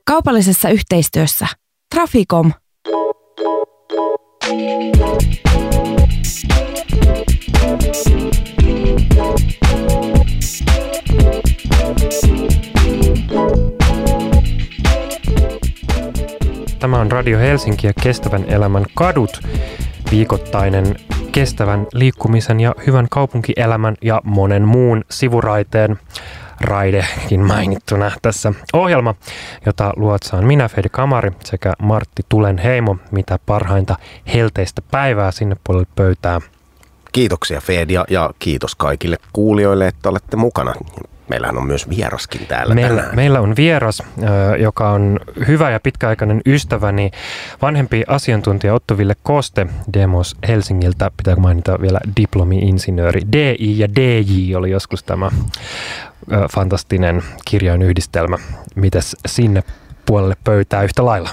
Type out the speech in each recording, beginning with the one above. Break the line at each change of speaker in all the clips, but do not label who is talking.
Kaupallisessa yhteistyössä Traficom.
Tämä on Radio Helsinki ja Kestävän elämän kadut, viikoittainen kestävän liikkumisen ja hyvän kaupunkielämän ja monen muun sivuraiteen raidekin mainittuna tässä ohjelma, jota luotsaan minä, Fede Kamari, sekä Martti Tulenheimo. Mitä parhainta helteistä päivää sinne puolelle pöytää.
Kiitoksia Fede ja kiitos kaikille kuulijoille, että olette mukana. Meillähän on myös vieraskin täällä tänään.
Meillä on vieras, joka on hyvä ja pitkäaikainen ystäväni, vanhempi asiantuntija Otto Ville Koste Demos Helsingiltä. Pitääkö mainita vielä diplomi-insinööri? DI ja DJ oli joskus tämä fantastinen kirjainyhdistelmä. Mitäs sinne puolelle pöytää yhtä lailla?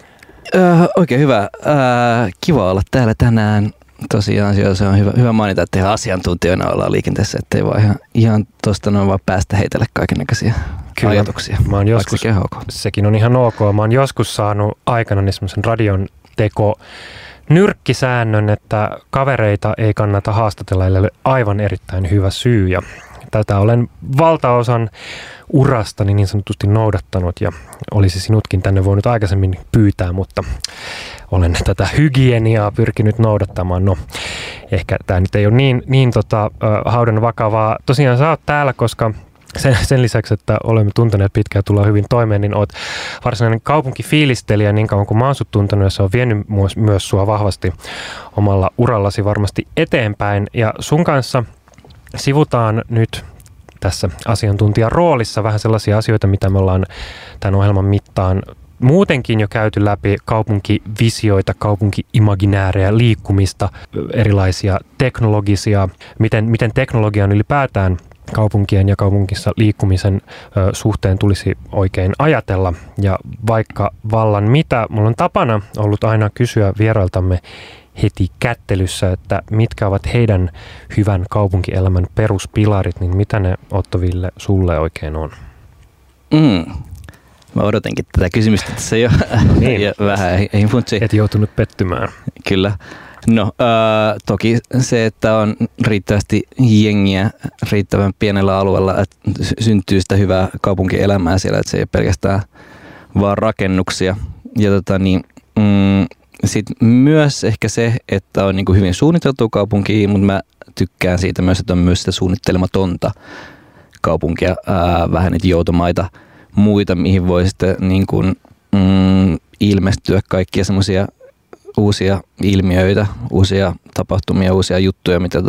Oikein hyvä. Kiva olla täällä tänään. Tosiaan se on hyvä mainita, että ihan asiantuntijoina ollaan liikenteessä, ettei vaan ihan tuosta noin vaan päästä heitelle kaikennäköisiä ajatuksia.
Mä oon joskus, sekin on ihan ok. Mä oon joskus saanut aikana semmoisen radion teko nyrkkisäännön, että kavereita ei kannata haastatella, ellei ole aivan erittäin hyvä syy. Ja tätä olen valtaosan urastani niin sanotusti noudattanut ja olisi sinutkin tänne voinut aikaisemmin pyytää, mutta olen tätä hygieniaa pyrkinyt noudattamaan. No, ehkä tämä nyt ei ole niin haudan vakavaa. Tosiaan sä oot täällä, koska sen lisäksi, että olemme tunteneet pitkään ja tullaan hyvin toimeen, niin oot varsinainen kaupunkifiilistelijä niin kauan kuin mä oon sut tuntenut, ja se on vienyt myös sua vahvasti omalla urallasi varmasti eteenpäin. Ja sun kanssa sivutaan nyt tässä asiantuntijan roolissa vähän sellaisia asioita, mitä me ollaan tämän ohjelman mittaan muutenkin jo käyty läpi: kaupunkivisioita, kaupunki-imaginäärejä, liikkumista, erilaisia teknologisia, miten teknologian ylipäätään kaupunkien ja kaupungissa liikkumisen suhteen tulisi oikein ajatella. Ja vaikka vallan mitä, mulla on tapana ollut aina kysyä vierailtamme heti kättelyssä, että mitkä ovat heidän hyvän kaupunkielämän peruspilarit, niin mitä ne, Otto Ville, sulle oikein on?
Mä odotinkin tätä kysymystä tässä jo niin. Vähän funtsiin.
Et joutunut pettymään.
Kyllä. No toki se, että on riittävästi jengiä riittävän pienellä alueella, että syntyy sitä hyvää kaupunkielämää siellä, että se ei ole pelkästään vaan rakennuksia. Ja sitten myös ehkä se, että on niinku hyvin suunniteltu kaupunki, mutta mä tykkään siitä myös, että on myös sitä suunnittelematonta kaupunkia, vähän niitä joutomaita muita, mihin voi sitten niinku, ilmestyä kaikkia semmoisia uusia ilmiöitä, uusia tapahtumia, uusia juttuja, mitä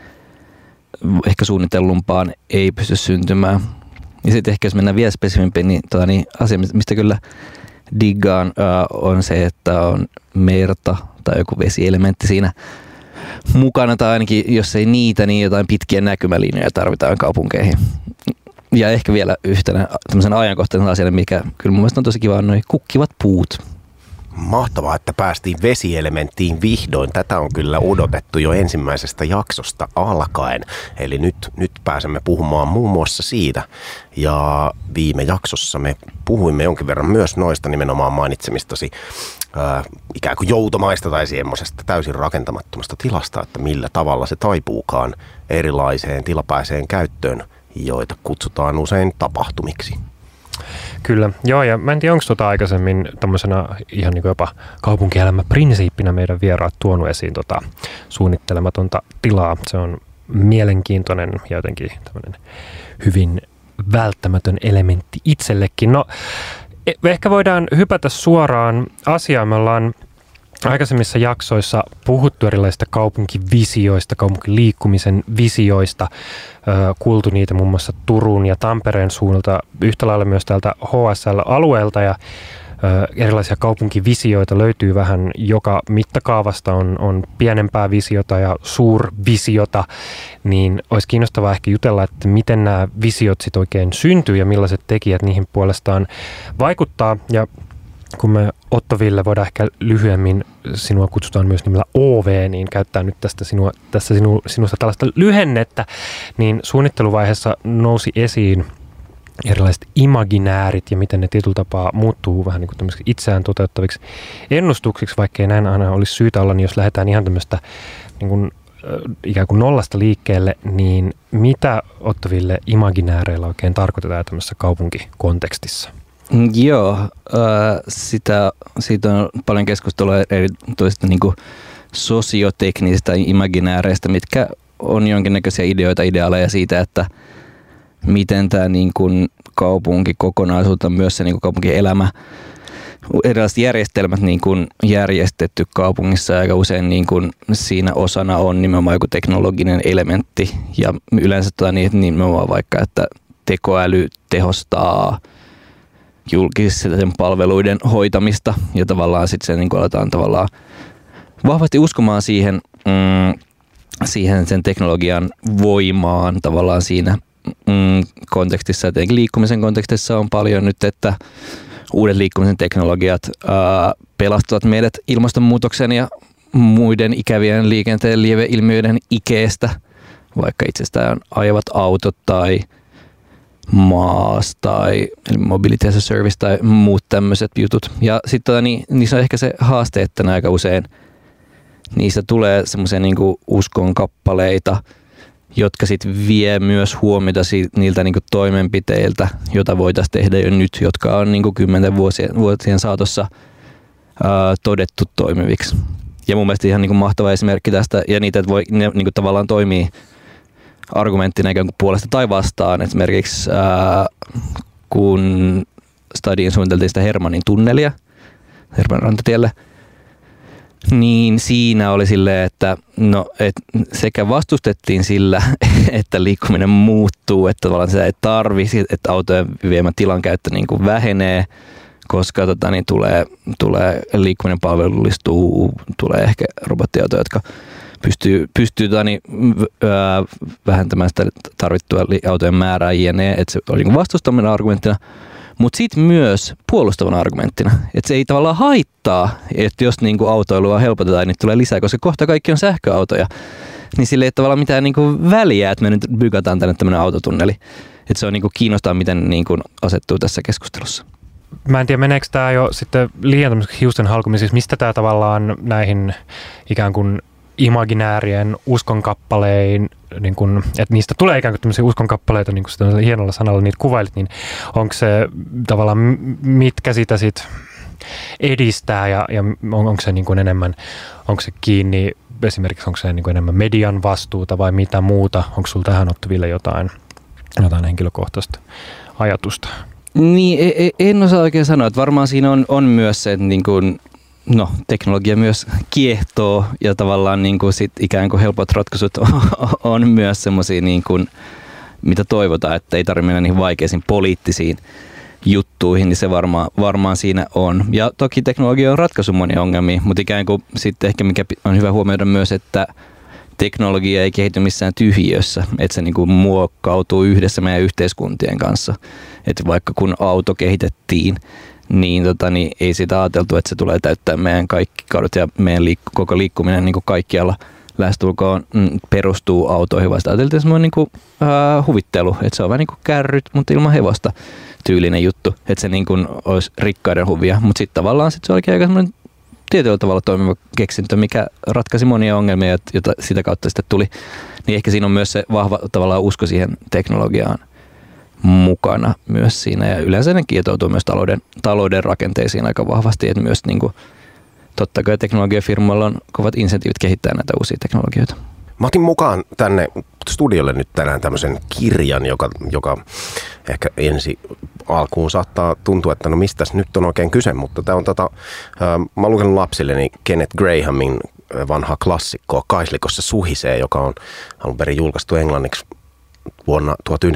ehkä suunnitellumpaan ei pysty syntymään. Ja sitten ehkä jos mennään vielä spesifimpiin, niin asia, mistä kyllä diggaan, on se, että on merta tai joku vesielementti siinä mukana, tai ainakin jos ei niitä, niin jotain pitkiä näkymälinjoja tarvitaan kaupunkeihin. Ja ehkä vielä yhtenä tämmöisen ajankohtaisen asian, mikä kyllä mun mielestä on tosi kiva, on noi kukkivat puut.
Mahtavaa, että päästiin vesielementtiin vihdoin. Tätä on kyllä odotettu jo ensimmäisestä jaksosta alkaen. Eli nyt pääsemme puhumaan muun muassa siitä. Ja viime jaksossa me puhuimme jonkin verran myös noista nimenomaan mainitsemistasi ikään kuin joutomaista tai semmoisesta täysin rakentamattomasta tilasta, että millä tavalla se taipuukaan erilaiseen tilapäiseen käyttöön, joita kutsutaan usein tapahtumiksi.
Kyllä, joo, ja mä en tiedä, onko aikaisemmin tämmöisenä ihan niin kuin jopa kaupunkielämäprinsiippinä meidän vieraat tuonut esiin suunnittelematonta tilaa. Se on mielenkiintoinen ja jotenkin tämmöinen hyvin välttämätön elementti itsellekin. No, ehkä voidaan hypätä suoraan asiaan. Me ollaan aikaisemmissa jaksoissa puhuttu erilaisista kaupunkivisioista, kaupunkiliikkumisen visioista, kuultu niitä muun muassa Turun ja Tampereen suunnalta, yhtä lailla myös täältä HSL-alueelta, ja erilaisia kaupunkivisioita löytyy vähän joka mittakaavasta, on pienempää visiota ja suurvisiota, niin olisi kiinnostavaa ehkä jutella, että miten nämä visiot sitten oikein syntyy ja millaiset tekijät niihin puolestaan vaikuttaa. Ja kun me, Otto Ville, voidaan ehkä lyhyemmin, sinua kutsutaan myös nimellä OV, niin käyttää nyt sinusta tällaista lyhennettä, niin suunnitteluvaiheessa nousi esiin erilaiset imaginäärit ja miten ne tietyllä tapaa muuttuu vähän niin kuin tämmöisiksi itseään toteuttaviksi ennustuksiksi, vaikkei näin aina olisi syytä olla, niin jos lähdetään ihan tämmöistä niin kuin, ikään kuin nollasta liikkeelle, niin mitä Otto Wille imaginääreillä oikein tarkoitetaan tämmöisessä kaupunkikontekstissa?
Joo, siitä on paljon keskustelua erityisesti niin kuin sosioteknisistä imaginääreistä, mitkä on jonkinnäköisiä ideoita, ideaaleja siitä, että miten tämä niin kuin kaupunki kokonaisuutta, myös se niin kuin kaupunkielämä, erilaiset järjestelmät niin kuin järjestetty kaupungissa, aika usein niin kuin siinä osana on nimenomaan joku teknologinen elementti ja yleensä nimenomaan vaikka, että tekoäly tehostaa julkisten palveluiden hoitamista ja tavallaan sitten se niin kuin aletaan tavallaan vahvasti uskomaan siihen sen teknologian voimaan tavallaan siinä kontekstissa. Etenkin liikkumisen kontekstissa on paljon nyt, että uudet liikkumisen teknologiat pelastavat meidät ilmastonmuutoksen ja muiden ikävien liikenteen lieveilmiöiden ikeestä, vaikka itsestään ajavat autot tai MaaS tai Mobility as a Service tai muut tämmöiset jutut. Ja sitten niissä on ehkä se haaste, että aika usein niistä tulee semmoisia niinku uskon kappaleita, jotka sitten vie myös huomiota niiltä niinku toimenpiteiltä, joita voitaisiin tehdä jo nyt, jotka on niinku 10 vuosien saatossa todettu toimiviksi. Ja mun mielestä ihan niinku mahtava esimerkki tästä, ja niitä ne niinku tavallaan toimii argumenttina ikään kuin puolesta tai vastaan. Esimerkiksi kun Stadiin suunniteltiin sitä Hermannin tunnelia, Hermannin rantatielle, niin siinä oli silleen, että sekä vastustettiin sillä, että liikkuminen muuttuu, että tavallaan sitä ei tarvitse, että autojen viemä tilankäyttö niin kuin vähenee, koska tulee liikkuminen palvelullistuu, tulee ehkä robottiautoja, jotka pystyy vähentämään sitä tarvittua autojen määrää jne, että se oli niin vastustaminen argumenttina. Mutta sitten myös puolustavana argumenttina, että se ei tavallaan haittaa, että jos niinku autoilua helpotetaan, niin tulee lisää, koska kohta kaikki on sähköautoja. Niin sille ei tavallaan mitään niinku väliä, että me nyt bygataan tänne tämmöinen autotunneli. Että se on niinku kiinnostaa, miten niinku asettuu tässä keskustelussa.
Mä en tiedä, meneekö tämä jo sitten liian tämmöiseksi hiusten halkumiseksi, mistä tämä tavallaan näihin ikään kuin imaginäärien uskonkappalein, niin kun, että niistä tulee ikään kuin tämmöisiä uskonkappaleita, niin kuin sitä hienolla sanalla niitä kuvailit, niin onko se tavallaan, mitkä sitä sit edistää ja onko se niin kuin enemmän, onko se kiinni, esimerkiksi onko se niin kuin enemmän median vastuuta vai mitä muuta, onko sulla tähän Otto Wille jotain henkilökohtaista ajatusta? Niin,
en osaa oikein sanoa, että varmaan siinä on myös se, että niin kuin teknologia myös kiehtoo ja tavallaan niin kuin sit ikään kuin helpot ratkaisut on myös semmoisia, niin kuin, mitä toivotaan, että ei tarvitse mennä niihin vaikeisiin poliittisiin juttuihin, niin se varmaan siinä on. Ja toki teknologia on ratkaisu monia ongelmia, mutta ikään kuin sitten ehkä mikä on hyvä huomioida myös, että teknologia ei kehity missään tyhjiössä, että se niin kuin muokkautuu yhdessä meidän yhteiskuntien kanssa. Että vaikka kun auto kehitettiin, niin ei sitä ajateltu, että se tulee täyttää meidän kaikki kaudet ja meidän koko liikkuminen niin kuin kaikkialla lähestulkoon perustuu autoihin, vaan sitä ajateltiin semmoinen niin kuin, huvittelu, että se on vähän niin kuin kärryt, mutta ilman hevosta tyylinen juttu, että se niin kuin olisi rikkaiden huvia, mutta sitten tavallaan se olikin aika semmoinen tietyllä tavalla toimiva keksintö, mikä ratkaisi monia ongelmia, joita sitä kautta sitten tuli, niin ehkä siinä on myös se vahva tavallaan usko siihen teknologiaan mukana myös siinä ja yleensä ne kietoutuu myös talouden rakenteisiin aika vahvasti, että myös niin kuin, totta kai teknologiafirmoilla on kovat insentiivit kehittää näitä uusia teknologioita.
Mä otin mukaan tänne studiolle nyt tänään tämmöisen kirjan, joka ehkä ensi alkuun saattaa tuntua, että no mistäs nyt on oikein kyse, mutta tämä on mä oon lukenut lapsilleni Kenneth Grahamin vanhaa klassikkoa Kaislikossa suhisee, joka on alun perin julkaistu englanniksi vuonna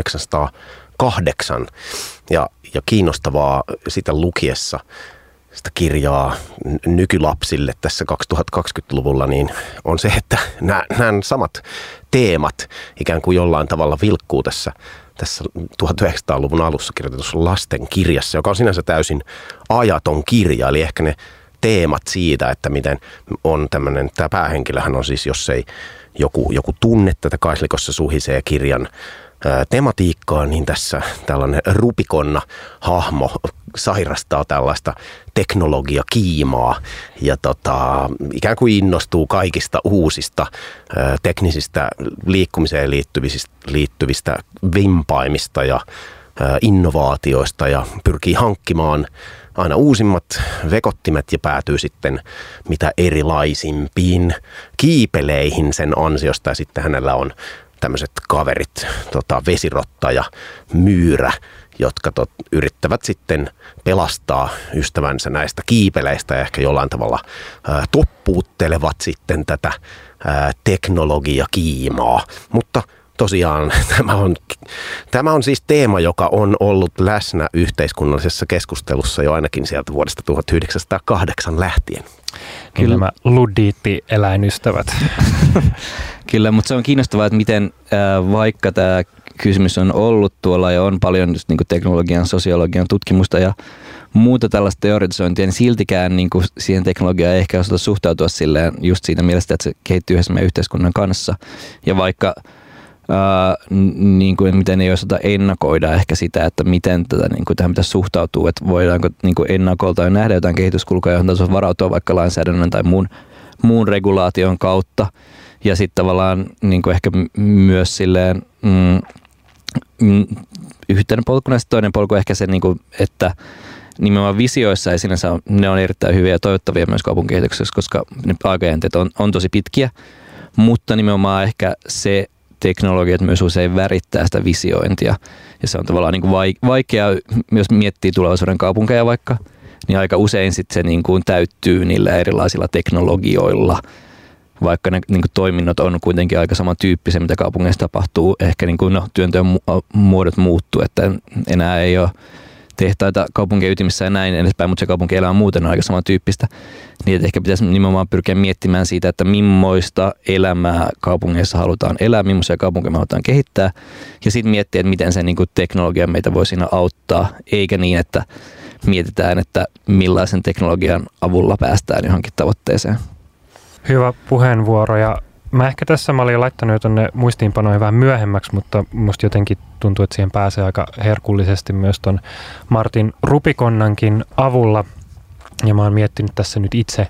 1908 ja kiinnostavaa sitä lukiessa sitä kirjaa nykylapsille tässä 2020-luvulla, niin on se, että nämä samat teemat ikään kuin jollain tavalla vilkkuu tässä 1900-luvun alussa kirjoitetussa lasten kirjassa, joka on sinänsä täysin ajaton kirja, eli ehkä ne teemat siitä, että miten on tämmöinen, tämä päähenkilöhän on siis, jos ei joku tunne tätä Kaislikossa suhisee kirjan tematiikkaa, niin tässä tällainen Rubicon-hahmo sairastaa tällaista teknologiakiimaa ja ikään kuin innostuu kaikista uusista teknisistä liikkumiseen liittyvistä vimpaimista ja innovaatioista ja pyrkii hankkimaan aina uusimmat vekottimet ja päätyy sitten mitä erilaisimpiin kiipeleihin sen ansiosta. Ja sitten hänellä on tämmöiset kaverit, vesirotta ja myyrä, jotka yrittävät sitten pelastaa ystävänsä näistä kiipeleistä ja ehkä jollain tavalla toppuuttelevat sitten tätä teknologiakiimaa. Mutta tosiaan tämä on siis teema, joka on ollut läsnä yhteiskunnallisessa keskustelussa jo ainakin sieltä vuodesta 1908 lähtien.
Kyllä nämä luddiitti-eläinystävät.
Kyllä, mutta se on kiinnostavaa, että miten vaikka tämä kysymys on ollut tuolla ja on paljon just niin kuin teknologian, sosiologian tutkimusta ja muuta tällaista teoretisointia, niin siltikään niin kuin siihen teknologiaan ei ehkä osata suhtautua silleen just siitä mielestä, että se kehittyy yhdessä meidän yhteiskunnan kanssa. Ja vaikka niin kuin, miten ei osata ennakoida ehkä sitä, että miten tätä, niin kuin, tähän pitäisi suhtautua, että voidaanko niin kuin ennakolta jo nähdä jotain kehityskulkuja, johon tasossa varautua vaikka lainsäädännön tai muun regulaation kautta. Ja sitten tavallaan niin kuin ehkä myös silleen yhtenä polkuna ja toinen polku ehkä se, niin kuin, että nimenomaan visioissa ei sinänsä ne on erittäin hyviä ja toivottavia myös kaupunkikehityksessä, koska ne aikajänteet on tosi pitkiä, mutta nimenomaan ehkä se teknologiat myös usein värittää sitä visiointia ja se on tavallaan niin kuin vaikea, jos miettii tulevaisuuden kaupunkeja vaikka, niin aika usein sitten se niin kuin täyttyy niillä erilaisilla teknologioilla, vaikka ne niin kuin toiminnot on kuitenkin aika samantyyppisiä, mitä kaupungeissa tapahtuu. Ehkä niin kuin, työnteon muodot muuttuu, että enää ei ole tehtaita kaupunkien ytimissä ja näin edespäin, mutta se kaupunkielämä muuten on aika samantyyppistä. Niin ehkä pitäisi nimenomaan pyrkiä miettimään siitä, että millaista elämää kaupungeissa halutaan elää, millaisia kaupunkeja me halutaan kehittää ja sitten miettiä, että miten se niin kuin teknologia meitä voi siinä auttaa, eikä niin, että mietitään, että millaisen teknologian avulla päästään johonkin tavoitteeseen.
Hyvä puheenvuoro ja mä ehkä tässä mä olin laittanut jo tuonne muistiinpanoihin vähän myöhemmäksi, mutta musta jotenkin tuntuu, että siihen pääsee aika herkullisesti myös ton Martin Rubiconnankin avulla. Ja mä oon miettinyt tässä nyt itse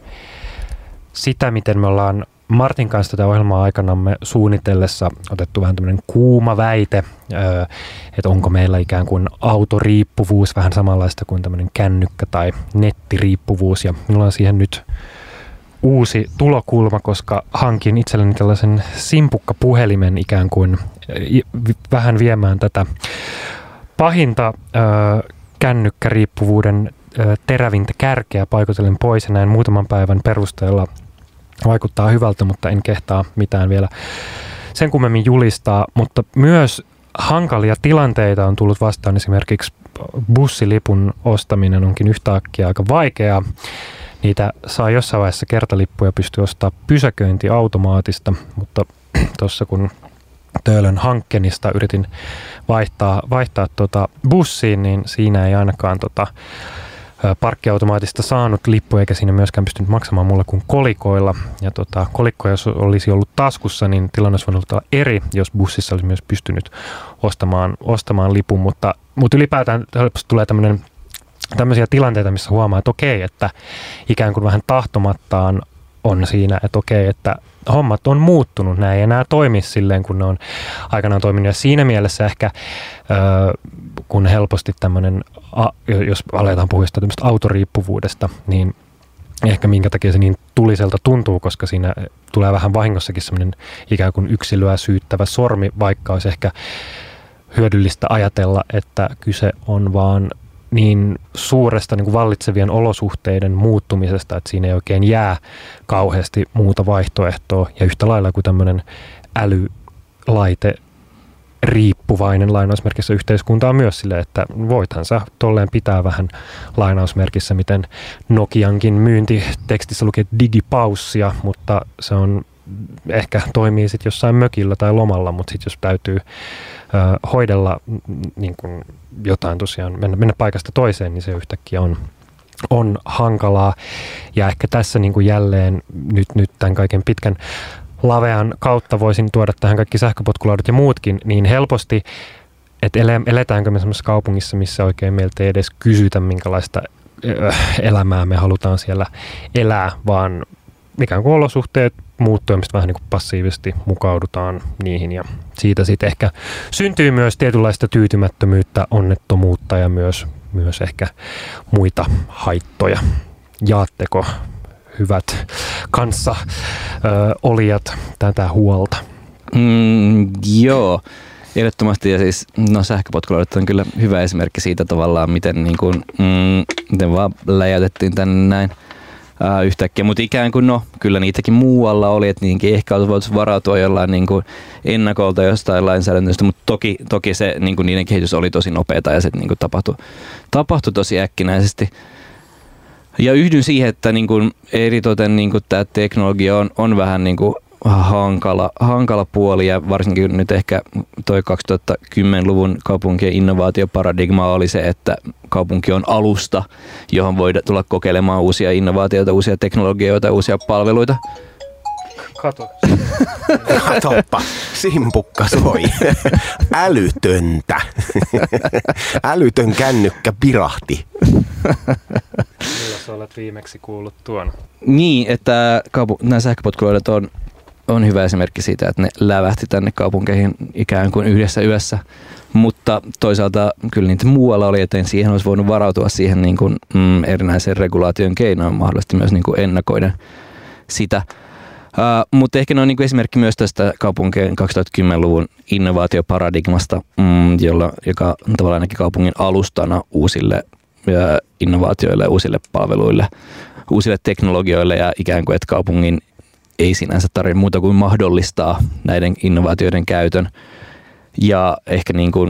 sitä, miten me ollaan Martin kanssa tätä ohjelmaa aikanamme suunnitellessa otettu vähän tämmöinen kuuma väite, että onko meillä ikään kuin autoriippuvuus vähän samanlaista kuin tämmöinen kännykkä- tai nettiriippuvuus. Ja minulla on siihen nyt uusi tulokulma, koska hankin itselleni tällaisen simpukkapuhelimen ikään kuin vähän viemään tätä pahinta kännykkäriippuvuuden terävintä kärkeä paikotellen pois ja näin muutaman päivän perusteella vaikuttaa hyvältä, mutta en kehtaa mitään vielä sen kummemmin julistaa, mutta myös hankalia tilanteita on tullut vastaan. Esimerkiksi bussilipun ostaminen onkin yhtäkkiä aika vaikeaa. Niitä saa jossain vaiheessa kertalippuja pystyy ostamaan pysäköintiautomaatista, mutta tuossa kun Töölön Hankkenista yritin vaihtaa bussiin, niin siinä ei ainakaan parkkiautomaatista saanut lippu, eikä siinä myöskään pystynyt maksamaan mulle kuin kolikoilla. Ja kolikko, jos olisi ollut taskussa, niin tilanne olisi voinut olla eri, jos bussissa olisi myös pystynyt ostamaan lipun, mutta ylipäätään helposti tulee tämmöisiä tilanteita, missä huomaa, että okei, että ikään kuin vähän tahtomattaan on siinä, että okei, että hommat on muuttunut, nämä ei enää toimi silleen, kun ne on aikanaan toiminut. Ja siinä mielessä ehkä, kun helposti tämmöinen, jos aletaan puhua tämmöistä autoriippuvuudesta, niin ehkä minkä takia se niin tuliselta tuntuu, koska siinä tulee vähän vahingossakin semmoinen ikään kuin yksilöä syyttävä sormi, vaikka olisi ehkä hyödyllistä ajatella, että kyse on vaan niin suuresta niin kuin vallitsevien olosuhteiden muuttumisesta, että siinä ei oikein jää kauheasti muuta vaihtoehtoa. Ja yhtä lailla kuin tämmöinen älylaite riippuvainen lainausmerkissä yhteiskunta on myös silleen, että voithan sä tolleen pitää vähän lainausmerkissä, miten Nokiankin myyntitekstissä lukee digipaussia, mutta se on ehkä toimii sitten jossain mökillä tai lomalla, mutta sitten jos täytyy hoidella niin kuin jotain tosiaan, mennä paikasta toiseen, niin se yhtäkkiä on hankalaa. Ja ehkä tässä niin kuin jälleen nyt tämän kaiken pitkän lavean kautta voisin tuoda tähän kaikki sähköpotkulaudat ja muutkin niin helposti, että eletäänkö me semmoisessa kaupungissa, missä oikein meiltä ei edes kysytä, minkälaista elämää me halutaan siellä elää, vaan ikään kuin olosuhteet muuttuu, mistä vähän niin kuin passiivisesti mukaudutaan niihin ja siitä sitten ehkä syntyy myös tietynlaista tyytymättömyyttä, onnettomuutta ja myös ehkä muita haittoja. Jaatteko hyvät olijat tätä huolta?
Joo, ehdottomasti ja siis sähköpotkulaudat on kyllä hyvä esimerkki siitä tavallaan, miten vaan läjäytettiin tänne näin yhtäkkiä, mutta ikään kuin kyllä niitäkin muualla oli, että niihinkin ehkä olisi voitu varautua jollain niin kuin ennakolta jostain lainsäädännöstä, mutta toki se niin kuin niiden kehitys oli tosi nopeata ja se niin kuin tapahtui tosi äkkinäisesti. Ja yhdyn siihen, että niin kuin eritoten niin kuin tämä teknologia on vähän niin kuin hankala puoli ja varsinkin nyt ehkä toi 2010-luvun kaupunkien innovaatioparadigma oli se, että kaupunki on alusta, johon voi tulla kokeilemaan uusia innovaatioita, uusia teknologioita, uusia palveluita.
Katoppa, simpukka soi. Älytöntä. Älytön kännykkä pirahti.
Millä sä olet viimeksi kuullut tuon?
Niin, että nämä sähköpotkulaudat on hyvä esimerkki siitä, että ne lävähti tänne kaupunkeihin ikään kuin yhdessä yössä, mutta toisaalta kyllä niitä muualla oli, että siihen olisi voinut varautua siihen niin kuin, erinäisen regulaation keinoin mahdollisesti myös niin kuin ennakoiden sitä. Mutta ehkä ne on niin kuin esimerkki myös tästä kaupunkien 2010-luvun innovaatioparadigmasta, joka tavallaan näki kaupungin alustana uusille innovaatioille, uusille palveluille, uusille teknologioille ja ikään kuin, että kaupungin ei sinänsä tarvitse muuta kuin mahdollistaa näiden innovaatioiden käytön ja ehkä niin kuin,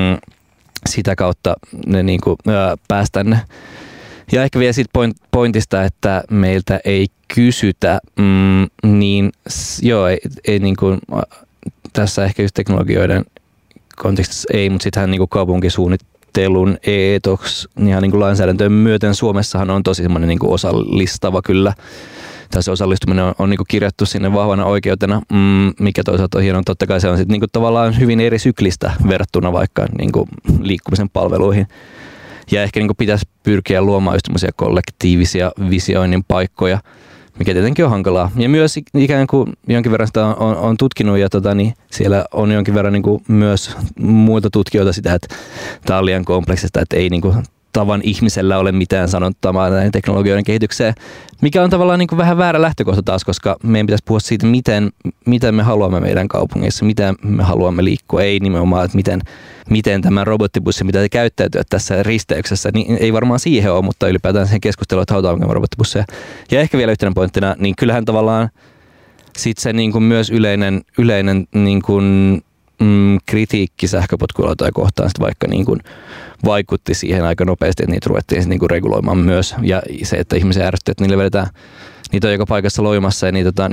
sitä kautta ne niin kuin, päästään ne. Ja ehkä vielä siitä pointista, että meiltä ei kysytä, niin joo, ei niin kuin, tässä ehkä just teknologioiden kontekstissa ei, mutta sittenhän niin kuin kaupunkisuunnittelun eetoks, ihan niin kuin lainsäädäntöön myöten Suomessahan on tosi semmoinen niin kuin osallistava kyllä. Tässä osallistuminen on niin kuin kirjattu sinne vahvana oikeutena, mikä toisaalta on hienoa. Totta kai se on sit niin kuin tavallaan hyvin eri syklistä verrattuna vaikka niin kuin liikkumisen palveluihin. Ja ehkä niin kuin pitäisi pyrkiä luomaan just kollektiivisia visioinnin paikkoja, mikä tietenkin on hankalaa. Ja myös ikään kuin jonkin verran sitä on tutkinut ja niin siellä on jonkin verran niin kuin myös muilta tutkijoita sitä, että tämä on liian kompleksista, että ei niin kuin tavan ihmisellä ole mitään sanottavaa näiden teknologioiden kehitykseen, mikä on tavallaan niin kuin vähän väärä lähtökohta taas, koska meidän pitäisi puhua siitä, miten me haluamme meidän kaupungissa, miten me haluamme liikkua, ei nimenomaan, että miten tämä robottibussi, mitä te käyttäytyä tässä risteyksessä, niin ei varmaan siihen ole, mutta ylipäätään siihen keskusteluun, että halutaan robottibusseja. Ja ehkä vielä yhtenä pointtina, niin kyllähän tavallaan sitten se niin kuin myös yleinen niin kuin, kritiikki sähköpotkulautoja kohtaan sit vaikka niin kuin vaikutti siihen aika nopeasti, että niitä ruvettiin niin kuin reguloimaan myös. Ja se, että ihmisiä ärsytti, että niille vedetään, niitä on joka paikassa loimassa ja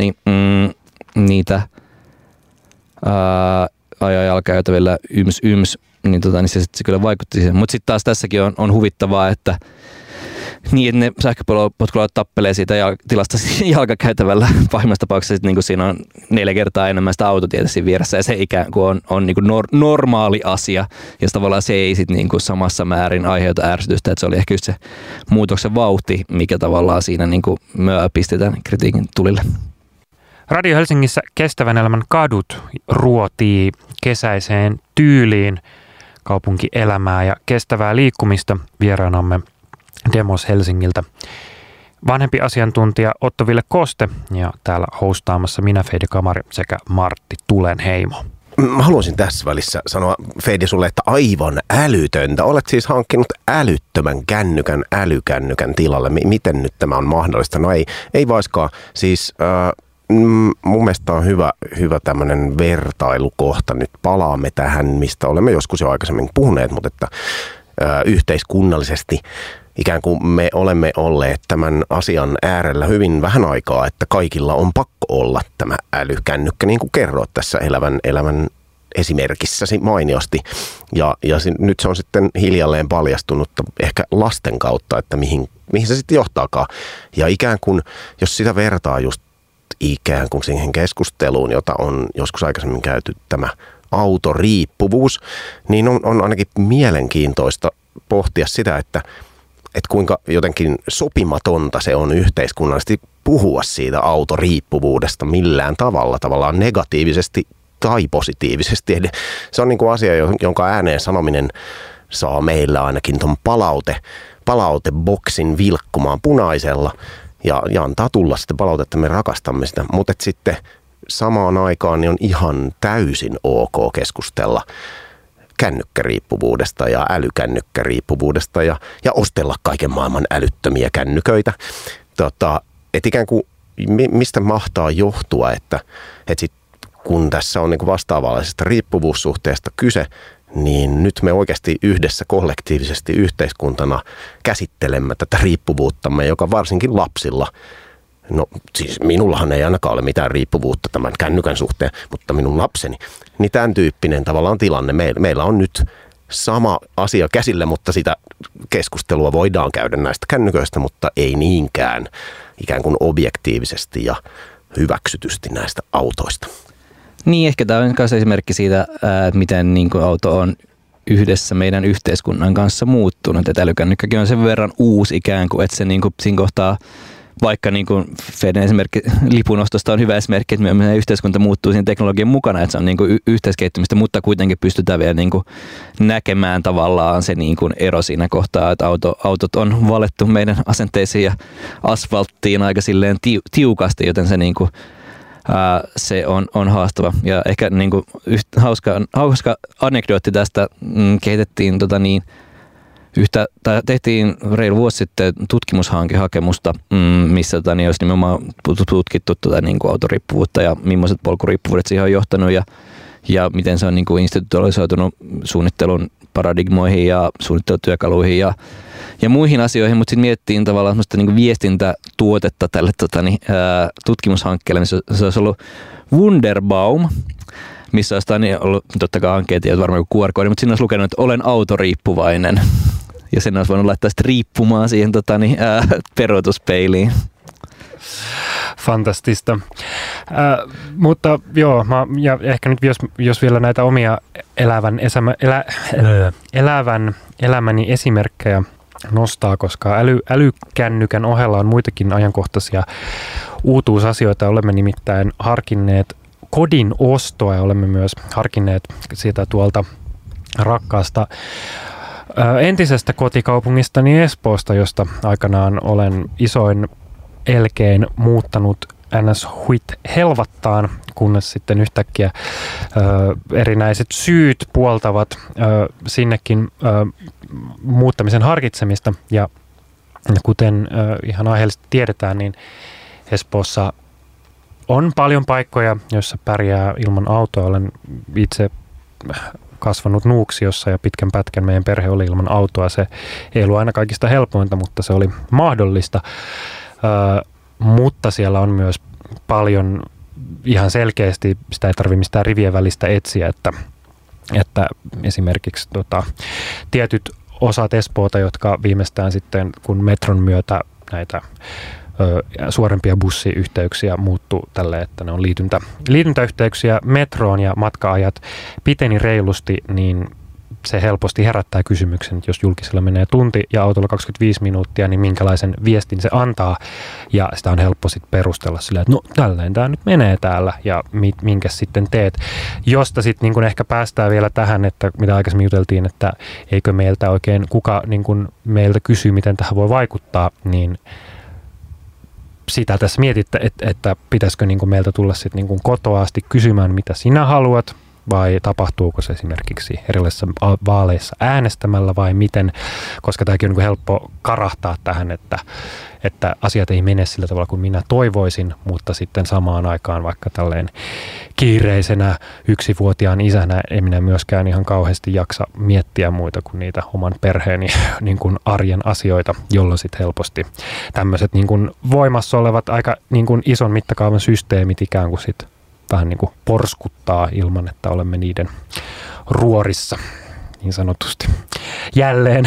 niitä ajaa jalkakäytävillä yms, niin se kyllä vaikutti siihen. Mutta sitten taas tässäkin on huvittavaa, että niin, että ne sähköpotkulaudat tappelee siitä tilasta jalkakäytävällä. Pahimmassa tapauksessa niin siinä on 4 kertaa enemmän sitä autotietä siinä vieressä ja se ikään kuin on niin kuin normaali asia. Ja tavallaan se ei sitten niin kuin samassa määrin aiheuta ärsytystä, että se oli ehkä just se muutoksen vauhti, mikä tavallaan siinä niin kuin pistetään kritiikin tulille.
Radio Helsingissä kestävän elämän kadut ruotii kesäiseen tyyliin kaupunkielämää ja kestävää liikkumista. Vieraanamme Demos Helsingiltä vanhempi asiantuntija Otto Ville Koste ja täällä hostaamassa minä Feide Kamari sekä Martti Tulenheimo.
Mä haluaisin tässä välissä sanoa Feide sulle, että aivan älytöntä. Olet siis hankkinut älyttömän älykännykän tilalle. Miten nyt tämä on mahdollista? No ei vaiskaan. Siis mun mielestä on hyvä tämmöinen vertailukohta. Nyt palaamme tähän, mistä olemme joskus jo aikaisemmin puhuneet, mutta että yhteiskunnallisesti ikään kuin me olemme olleet tämän asian äärellä hyvin vähän aikaa, että kaikilla on pakko olla tämä älykännykkä, niin kuin kerroit tässä elävän esimerkissäsi mainiosti. Ja nyt se on sitten hiljalleen paljastunut ehkä lasten kautta, että mihin se sitten johtaakaan. Ja ikään kuin, jos sitä vertaa just ikään kuin siihen keskusteluun, jota on joskus aikaisemmin käyty, tämä autoriippuvuus, niin on ainakin mielenkiintoista pohtia sitä, että kuinka jotenkin sopimatonta se on yhteiskunnallisesti puhua siitä autoriippuvuudesta millään tavalla, tavallaan negatiivisesti tai positiivisesti. Eli se on niin kuin asia, jonka ääneen sanominen saa meillä ainakin tuon palauteboksin vilkkumaan punaisella ja antaa tulla sitten palautetta, me rakastamme sitä, mutta sitten samaan aikaan niin on ihan täysin ok keskustella kännykkäriippuvuudesta ja älykännykkäriippuvuudesta ja ostella kaiken maailman älyttömiä kännyköitä. Et ikään kuin mistä mahtaa johtua, että sit, kun tässä on niin vastaavallisesta riippuvuussuhteesta kyse, niin nyt me oikeasti yhdessä kollektiivisesti yhteiskuntana käsittelemme tätä riippuvuuttamme, joka varsinkin lapsilla, no siis minullahan ei ainakaan ole mitään riippuvuutta tämän kännykän suhteen, mutta minun lapseni, niin tämän tyyppinen tavallaan tilanne. Meillä on nyt sama asia käsillä, mutta sitä keskustelua voidaan käydä näistä kännyköistä, mutta ei niinkään ikään kuin objektiivisesti ja hyväksytysti näistä autoista.
Niin, ehkä tämä on myös esimerkki siitä, miten niin kuin auto on yhdessä meidän yhteiskunnan kanssa muuttunut. Että älykännykkäkin on sen verran uusi ikään kuin, että se niin kuin siinä kohtaa, vaikka niin kuin Feden esimerkki lipunostosta on hyvä esimerkki, että meidän yhteiskunta muuttuu siinä teknologian mukana, että se on niin kuin yhteiskehittymistä, mutta kuitenkin pystytään vielä niin kuin näkemään tavallaan se niin kuin ero siinä kohtaa, että autot on valettu meidän asenteisiin ja asfalttiin aika silleen tiukasti, joten se niin kuin se on haastava. Ja ehkä niin kuin hauska anekdootti tästä kehitettiin tehtiin reilu vuosi sitten tutkimushankehakemusta, missä olisi nimenomaan tutkittu niin kuin autoriippuvuutta ja millaiset polkuriippuvuudet siihen on johtanut ja miten se on niin kuin institutionalisoitunut suunnittelun paradigmoihin ja suunnittelutyökaluihin ja muihin asioihin, mutta sitten miettiin tavallaan semmoista niin kuin viestintätuotetta tälle tutkimushankkeelle, missä se olisi ollut Wunderbaum, missä olisi ollut totta kai hankkeet, ei ole varmaan kuin QR-koodi, mutta siinä olisi lukenut, että olen autoriippuvainen. Ja sen olisi voinut laittaa sitten riippumaan siihen peruutuspeiliin.
Fantastista. Mutta joo, ja ehkä nyt jos vielä näitä omia elävän elämäni esimerkkejä nostaa, koska älykännykän ohella on muitakin ajankohtaisia uutuusasioita. Olemme nimittäin harkinneet kodin ostoa ja olemme myös harkinneet siitä tuolta rakkaasta entisestä kotikaupungistani Espoosta, josta aikanaan olen isoin elkein muuttanut ns. Huit helvattaan, kunnes sitten yhtäkkiä erinäiset syyt puoltavat sinnekin muuttamisen harkitsemista. Ja kuten ihan aiheellisesti tiedetään, niin Espoossa on paljon paikkoja, joissa pärjää ilman autoa. Olen itse kasvanut Nuuksiossa ja pitkän pätkän meidän perhe oli ilman autoa. Se ei ollut aina kaikista helpointa, mutta se oli mahdollista. Mutta siellä on myös paljon ihan selkeästi, sitä ei tarvitse mistään rivien välistä etsiä, että esimerkiksi tietyt osat Espoota, jotka viimeistään sitten kun metron myötä näitä suorempia bussiyhteyksiä muuttuu tälle, että ne on liityntäyhteyksiä metroon ja matka-ajat piteni reilusti, niin se helposti herättää kysymyksen, että jos julkisella menee tunti ja autolla 25 minuuttia, niin minkälaisen viestin se antaa. Ja sitä on helppo sitten perustella sillä, että no tälleen tämä nyt menee täällä ja minkä sitten teet. Josta sitten niin kun ehkä päästään vielä tähän, että mitä aikaisemmin juteltiin, että eikö meiltä oikein kuka niin kun meiltä kysyy, miten tähän voi vaikuttaa, niin sitä tässä mietitte, että pitäisikö niin kun meiltä tulla sitten niin kun kotoa asti kysymään, mitä sinä haluat, vai tapahtuuko se esimerkiksi erilaisissa vaaleissa äänestämällä vai miten, koska tämäkin on niin helppo karahtaa tähän, että asiat ei mene sillä tavalla kuin minä toivoisin, mutta sitten samaan aikaan vaikka tälleen kiireisenä 1-vuotiaan isänä en minä myöskään ihan kauheasti jaksa miettiä muita kuin niitä oman perheeni niin kuin arjen asioita, jolloin sitten helposti tämmöiset niin kuin voimassa olevat aika niin kuin ison mittakaavan systeemit ikään kuin sitten vähän niin kuin porskuttaa ilman, että olemme niiden ruorissa niin sanotusti. jälleen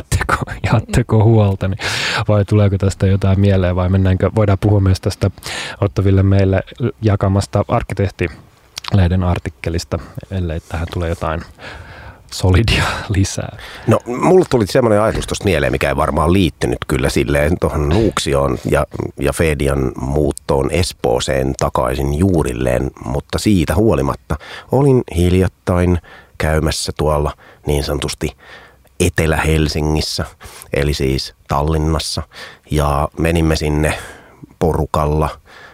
jaatteko huolta, niin vai tuleeko tästä jotain mieleen vai voidaan puhua myös tästä Otto Ville meille jakamasta arkkitehtilehden artikkelista, ellei tähän tule jotain solidia lisää.
No, mulle tuli semmoinen ajatus tuosta mieleen, mikä ei varmaan liittynyt kyllä silleen tuohon Nuuksioon ja Fedian muuttoon Espooseen takaisin juurilleen, mutta siitä huolimatta olin hiljattain käymässä tuolla niin sanotusti Etelä-Helsingissä, eli siis Tallinnassa, ja menimme sinne porukalla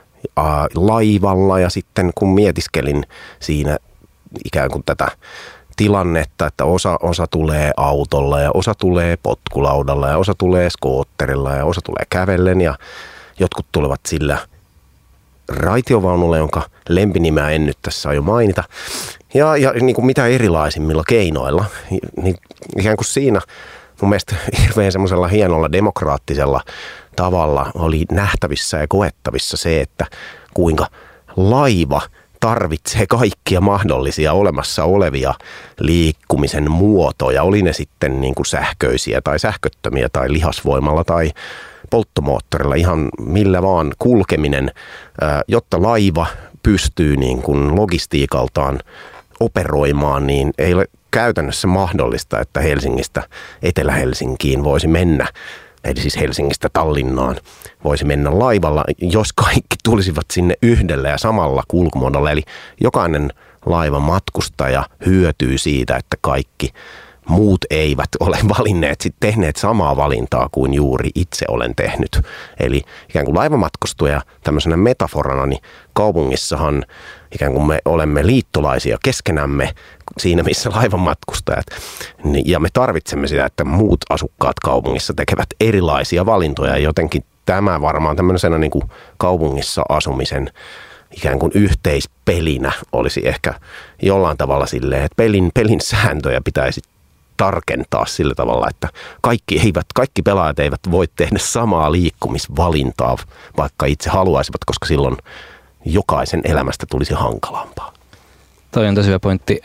laivalla, ja sitten kun mietiskelin siinä ikään kuin tätä tilannetta, että osa tulee autolla ja osa tulee potkulaudalla ja osa tulee skootterilla ja osa tulee kävellen ja jotkut tulevat sillä raitiovaunulla, jonka lempinimeä en nyt tässä aio mainita. Ja niin kuin mitä erilaisimmilla keinoilla, niin ikään kuin siinä mun mielestä hirveän semmoisella hienolla demokraattisella tavalla oli nähtävissä ja koettavissa se, että kuinka laiva tarvitsee kaikkia mahdollisia olemassa olevia liikkumisen muotoja, oli ne sitten niin kuin sähköisiä tai sähköttömiä tai lihasvoimalla tai polttomoottorilla, ihan millä vaan kulkeminen, jotta laiva pystyy niin kuin logistiikaltaan operoimaan, niin ei ole käytännössä mahdollista, että Helsingistä Etelä-Helsinkiin voisi mennä, eli siis Helsingistä Tallinnaan voisi mennä laivalla, jos kaikki tulisivat sinne yhdellä ja samalla kulkumuodolla. Eli jokainen laivan matkustaja hyötyy siitä, että kaikki muut eivät ole tehneet samaa valintaa kuin juuri itse olen tehnyt. Eli ikään kuin laivamatkustaja tämmöisenä metaforana, niin kaupungissahan ikään kuin me olemme liittolaisia keskenämme siinä, missä laivanmatkustajat. Ja me tarvitsemme sitä, että muut asukkaat kaupungissa tekevät erilaisia valintoja. Jotenkin tämä varmaan tämmöisenä niin kuin kaupungissa asumisen ikään kuin yhteispelinä olisi ehkä jollain tavalla silleen, että pelin sääntöjä pitäisi tarkentaa sillä tavalla, että kaikki pelaajat eivät voi tehdä samaa liikkumisvalintaa, vaikka itse haluaisivat, koska silloin jokaisen elämästä tulisi hankalampaa.
Toi on tosi hyvä pointti.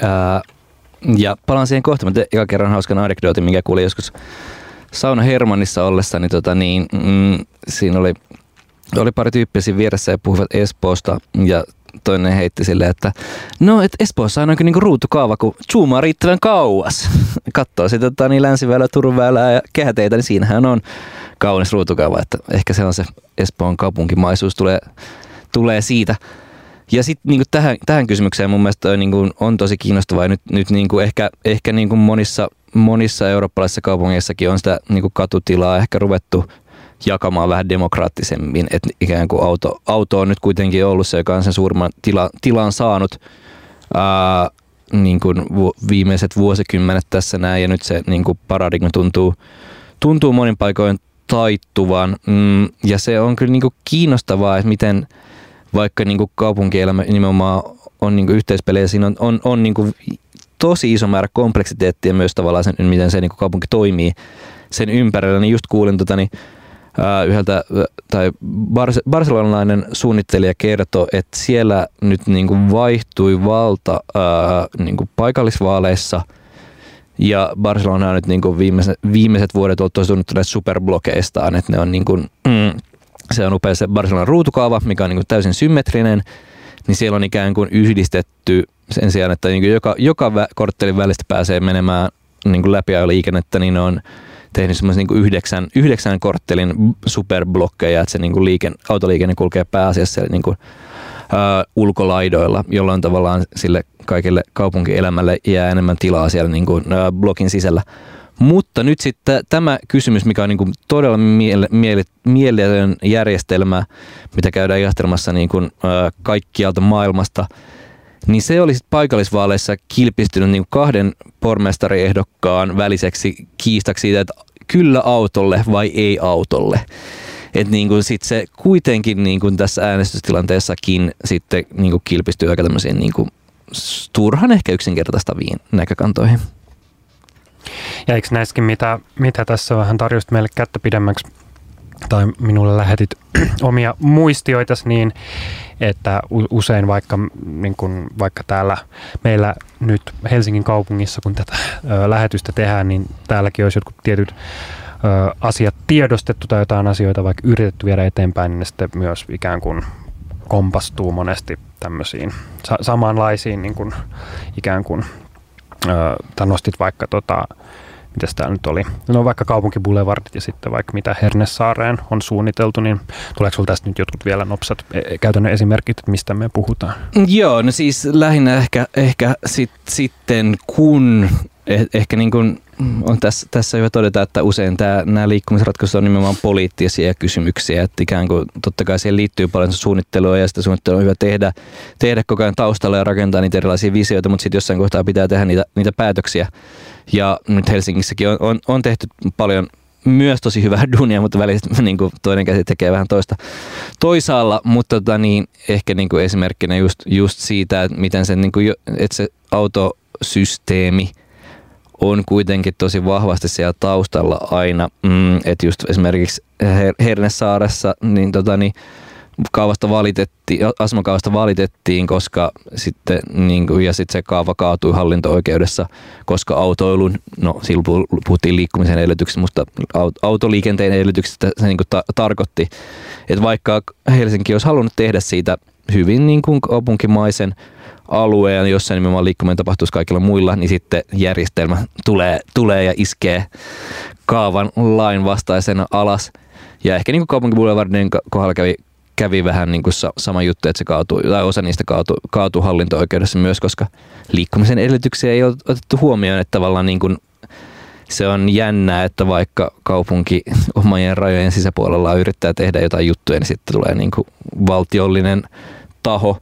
Ja palaan siihen kohta, mutta eka kerran hauskan anekdootin, minkä kuulin joskus Sauna Hermannissa ollessa, siinä oli pari tyyppiä siinä vieressä ja puhuvat Espoosta ja toinen heitti silleen, että no, et Espoossa on niinku ruutukaava, kun zoomaa riittävän kauas. Katsoo sitten Länsiväylää, Turun väylää ja kehäteitä, niin siinähän on kaunis ruutukaava, että ehkä se on se Espoon kaupunkimaisuus tulee siitä. Ja sitten niinku tähän kysymykseen mun mielestä on tosi kiinnostavaa. Nyt niinku ehkä niinku monissa eurooppalaisissa kaupungeissakin on sitä niinku katutilaa ehkä ruvettu jakamaan vähän demokraattisemmin, että ikään kuin auto on nyt kuitenkin ollut se, joka on sen suurimman tilan saanut niin kuin viimeiset vuosikymmenet tässä näin, ja nyt se niin kuin paradigma tuntuu monin paikoin taittuvan, ja se on kyllä niin kuin kiinnostavaa, että miten vaikka niin kuin kaupunkielämä nimenomaan on niin kuin yhteispelejä, siinä on niin kuin tosi iso määrä kompleksiteettia myös tavallaan sen, miten se niin kuin kaupunki toimii sen ympärillä, niin just kuulin yhdeltä barcelonalainen suunnittelija kertoi, että siellä nyt niin kuin vaihtui valta niin kuin paikallisvaaleissa, ja Barcelona on nyt niin kuin viimeiset vuodet on tosi tunnettuneet superblokeistaan, että ne on niin kuin, se on upea se Barcelonan ruutukaava, mikä on niin kuin täysin symmetrinen, niin siellä on ikään kuin yhdistetty sen sijaan, että niin kuin joka korttelin välistä pääsee menemään niin kuin läpiajoliikennettä, niin ne on tehnyt semmoisen niin 9 korttelin superblokkeja, että se niin kuin autoliikenne kulkee pääasiassa niin kuin, ulkolaidoilla, jolloin tavallaan sille kaikille kaupunkielämälle jää enemmän tilaa siellä niin kuin, blokin sisällä. Mutta nyt sitten tämä kysymys, mikä on niin kuin todella mieletön järjestelmä, mitä käydään ihastelmassa niin kuin, kaikkialta maailmasta, niin se oli sitten paikallisvaaleissa kilpistynyt niin kuin 2 pormestariehdokkaan väliseksi kiistaksi siitä, että kyllä autolle vai ei autolle. Että niin kuin sit se kuitenkin niin kuin tässä äänestystilanteessakin sitten niin kuin kilpistyy aika tämmöisiin niin kuin turhan ehkä yksinkertaistaviin näkökantoihin.
Ja eikö näissäkin, mitä tässä vähän tarjosit meille kättä pidemmäksi, tai minulle lähetit omia muistioitas niin, että usein vaikka täällä meillä nyt Helsingin kaupungissa, kun tätä lähetystä tehdään, niin täälläkin olisi jotkut tietyt asiat tiedostettu tai jotain asioita vaikka yritetty viedä eteenpäin, niin ne sitten myös ikään kuin kompastuu monesti tämmöisiin samanlaisiin niin kuin, ikään kuin, tai nostit vaikka mitäs täällä nyt oli? No vaikka kaupunkibulevardit ja sitten vaikka mitä Hernesaareen on suunniteltu, niin tuleeko sinulla tästä nyt jotkut vielä nopsat käytännön esimerkit, että mistä me puhutaan? Joo,
no siis lähinnä ehkä sitten kun ehkä niin kuin on tässä hyvä todeta, että usein nämä liikkumisratkaisut on nimenomaan poliittisia kysymyksiä, että ikään kuin totta kai siihen liittyy paljon suunnittelua ja sitä suunnittelua on hyvä tehdä koko ajan taustalla ja rakentaa niitä erilaisia visioita, mutta sitten jossain kohtaa pitää tehdä niitä päätöksiä. Ja nyt Helsingissäkin on tehty paljon myös tosi hyvää duunia, mutta välillä niin kuin toinen käsi tekee vähän toisaalla, mutta ehkä niin kuin esimerkkinä just siitä, että miten se, niin kuin, että se autosysteemi on kuitenkin tosi vahvasti siellä taustalla aina, että just esimerkiksi Hernesaaressa niin asemakaavasta valitettiin, koska sitten ja sitten se kaava kaatui hallinto-oikeudessa, koska autoilun, no silloin puhuttiin liikkumisen edellytyksistä, mutta autoliikenteen edellytyksistä se niin kuin tarkoitti, että vaikka Helsinki olisi halunnut tehdä siitä hyvin niin kuin kaupunkimaisen alueen, jossa nimenomaan liikkuminen tapahtuisi kaikilla muilla, niin sitten järjestelmä tulee ja iskee kaavan lain vastaisena alas. Ja ehkä niin kuin kaupunkibulevardien kohdalla kävi vähän niin kuin sama juttu, että se kaatui, tai osa niistä kaatui hallinto-oikeudessa myös, koska liikkumisen edellytyksiä ei ole otettu huomioon, että tavallaan niin kuin se on jännää, että vaikka kaupunki omien rajojen sisäpuolella yrittää tehdä jotain juttuja, niin sitten tulee niin kuin valtiollinen taho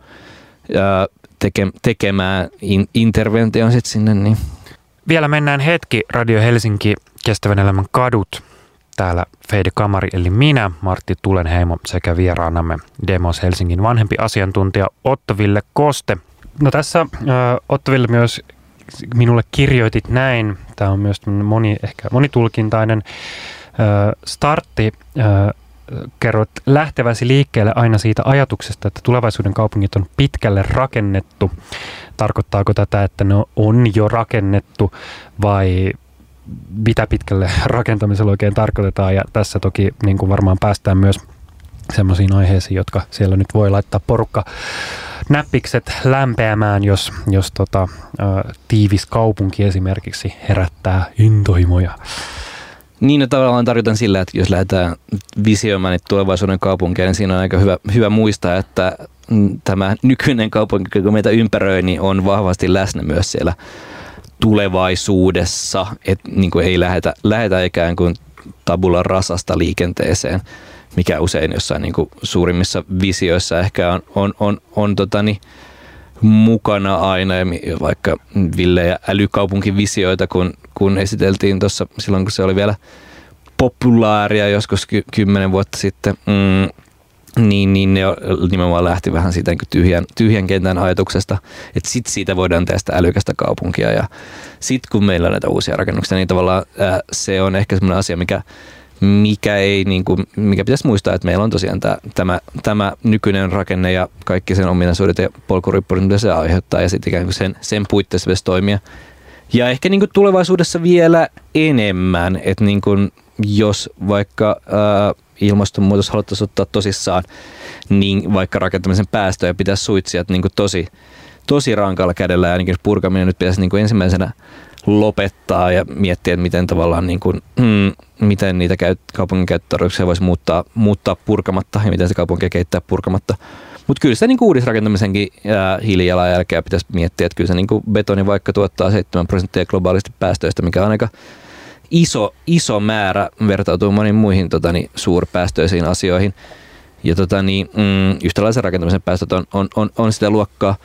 tekemään intervention sitten sinne. Niin.
Vielä mennään hetki Radio Helsinki kestävän elämän kadut. Täällä Feide Kamari eli minä, Martti Tulenheimo sekä vieraanamme Demos Helsingin vanhempi asiantuntija Otto-Ville Koste. No tässä Otto-Ville myös minulle kirjoitit näin. Tämä on myös monitulkintainen startti. Kerrot lähteväsi liikkeelle aina siitä ajatuksesta, että tulevaisuuden kaupungit on pitkälle rakennettu. Tarkoittaako tätä, että ne on jo rakennettu vai mitä pitkälle rakentamisella oikein tarkoitetaan? Ja tässä toki niin kuin varmaan päästään myös semmoisiin aiheisiin, jotka siellä nyt voi laittaa porukka näppikset lämpeämään, jos tiivis kaupunki esimerkiksi herättää intohimoja.
Niin, no tavallaan tarkoitan sillä, että jos lähdetään visioimaan tulevaisuuden kaupunkia, niin siinä on aika hyvä muistaa, että tämä nykyinen kaupunki, joka meitä ympäröi, niin on vahvasti läsnä myös siellä tulevaisuudessa, että niin kuin ei lähetä ikään kuin tabula rasasta liikenteeseen, mikä usein jossain niin kuin suurimmissa visioissa ehkä on mukana aina, ja vaikka Ville ja älykaupunkivisioita, kun esiteltiin tuossa silloin, kun se oli vielä populaaria joskus 10 vuotta sitten, niin ne nimenomaan lähti vähän siitä tyhjän kentän ajatuksesta, että sitten siitä voidaan tehdä sitä älykästä kaupunkia, ja sitten kun meillä on näitä uusia rakennuksia, niin tavallaan se on ehkä semmoinen asia, mikä pitäisi muistaa, että meillä on tosiaan tämä nykyinen rakenne ja kaikki sen ominaisuudet ja polkuriippuvuudet, mitä se aiheuttaa, ja sitten ikään kuin sen puitteissa pitäisi toimia. Ja ehkä niin kuin tulevaisuudessa vielä enemmän, että niin kuin jos vaikka ilmastonmuutos haluttaisiin ottaa tosissaan, niin vaikka rakentamisen päästöjä pitäisi suitsia niin kuin tosi rankalla kädellä, ja ainakin purkaminen nyt pitäisi niin kuin ensimmäisenä lopettaa ja miettiä, että miten tavallaan miten niitä kaupungin käyttötarkoituksia voisi muuttaa purkamatta ja miten se kaupunkia kehittää purkamatta. Mutta kyllä sitä niinku uudisrakentamisenkin hiilijalanjälkeä pitäisi miettiä, että kyllä se niinku betoni vaikka tuottaa 7% globaalisti päästöistä, mikä on aika iso määrä vertautuu moniin muihin suurpäästöisiin asioihin. Ja yhtälaisen rakentamisen päästöt on sitä luokkaa.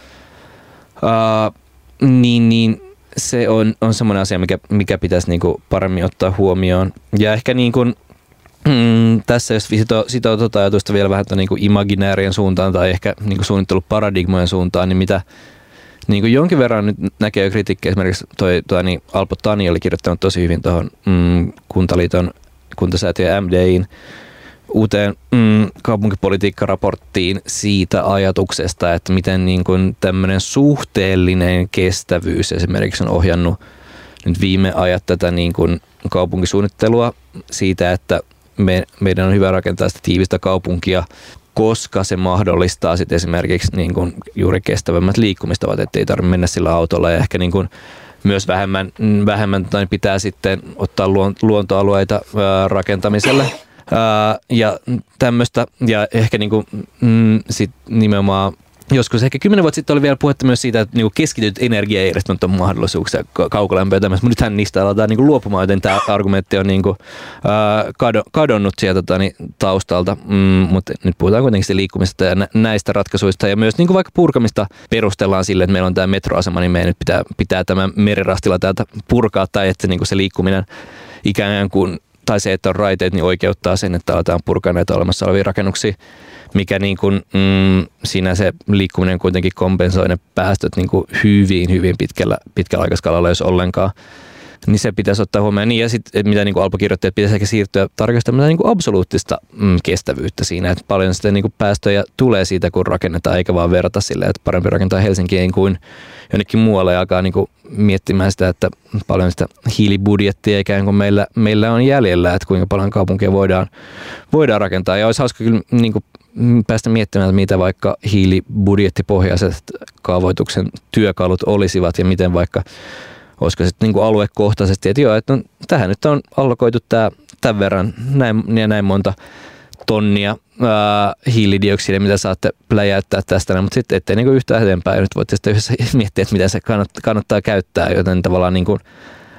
Se on semmoinen asia, mikä pitäisi niinku paremmin ottaa huomioon. Ja ehkä niinku, tässä jos sitoo ajatusta vielä vähän niinku imaginäärien suuntaan tai ehkä niinku suunnitteluparadigmojen suuntaan, niin mitä niinku jonkin verran nyt näkee jo kritiikkiä. Esimerkiksi Alpo Tani oli kirjoittanut tosi hyvin tuohon Kuntaliiton kuntasäätiön MDIin uuteen kaupunkipolitiikkaraporttiin siitä ajatuksesta, että miten niin kuin tämmöinen suhteellinen kestävyys esimerkiksi on ohjannut nyt viime ajat tätä niin kuin kaupunkisuunnittelua siitä, että meidän on hyvä rakentaa sitä tiivistä kaupunkia, koska se mahdollistaa sitten esimerkiksi niin kuin juuri kestävämmät liikkumistavat, ettei tarvitse mennä sillä autolla ja ehkä niin kuin myös vähemmän pitää sitten ottaa luontoalueita rakentamiselle ja tämmöistä. Ja ehkä niin kuin, sit nimenomaan joskus ehkä 10 vuotta sitten oli vielä puhetta myös siitä, että niinku keskityt energiajärjestelmät on mahdollisuuksia kaukolämpöä tämmöistä, mutta nythän niistä aletaan niinku luopumaan, joten tämä argumentti on niinku, kadonnut sieltä taustalta, mutta nyt puhutaan kuitenkin liikkumista ja näistä ratkaisuista ja myös niinku vaikka purkamista perustellaan sille, että meillä on tämä metroasema, niin meidän nyt pitää tämä merirastila täältä purkaa tai että niinku se liikkuminen ikään kuin tai se, että on raiteet, niin oikeuttaa sen, että aletaan purkaa näitä olemassa olevia rakennuksia, mikä niin kuin, siinä se liikkuminen kuitenkin kompensoi ne päästöt niin kuin hyvin pitkällä aikaskalalla, jos ollenkaan. Niin se pitäisi ottaa huomioon. Niin, ja sitten mitä niin kuin Alpo kirjoitti, että pitäisi ehkä siirtyä tarkastamaan niin kuin absoluuttista kestävyyttä siinä, että paljon sitä niin kuin päästöjä tulee siitä, kun rakennetaan, eikä vaan verrata silleen, että parempi rakentaa Helsinkiin kuin jonnekin muualle ja alkaa niin kuin miettimään sitä, että paljon sitä hiilibudjettia ikään kuin meillä on jäljellä, että kuinka paljon kaupunkia voidaan rakentaa. Ja olisi hauska kyllä niin kuin päästä miettimään, mitä vaikka hiilibudjettipohjaiset kaavoituksen työkalut olisivat ja miten vaikka olisiko sitten niin kuin aluekohtaisesti, että joo, että no, tähän nyt on allokoitu tämän verran näin monta tonnia hiilidioksidia, mitä saatte pläjäyttää tästä, mutta sitten ettei niin yhtään eteenpäin. Nyt voitte sitten yhdessä miettiä, että miten se kannattaa käyttää, joten tavallaan niin kuin,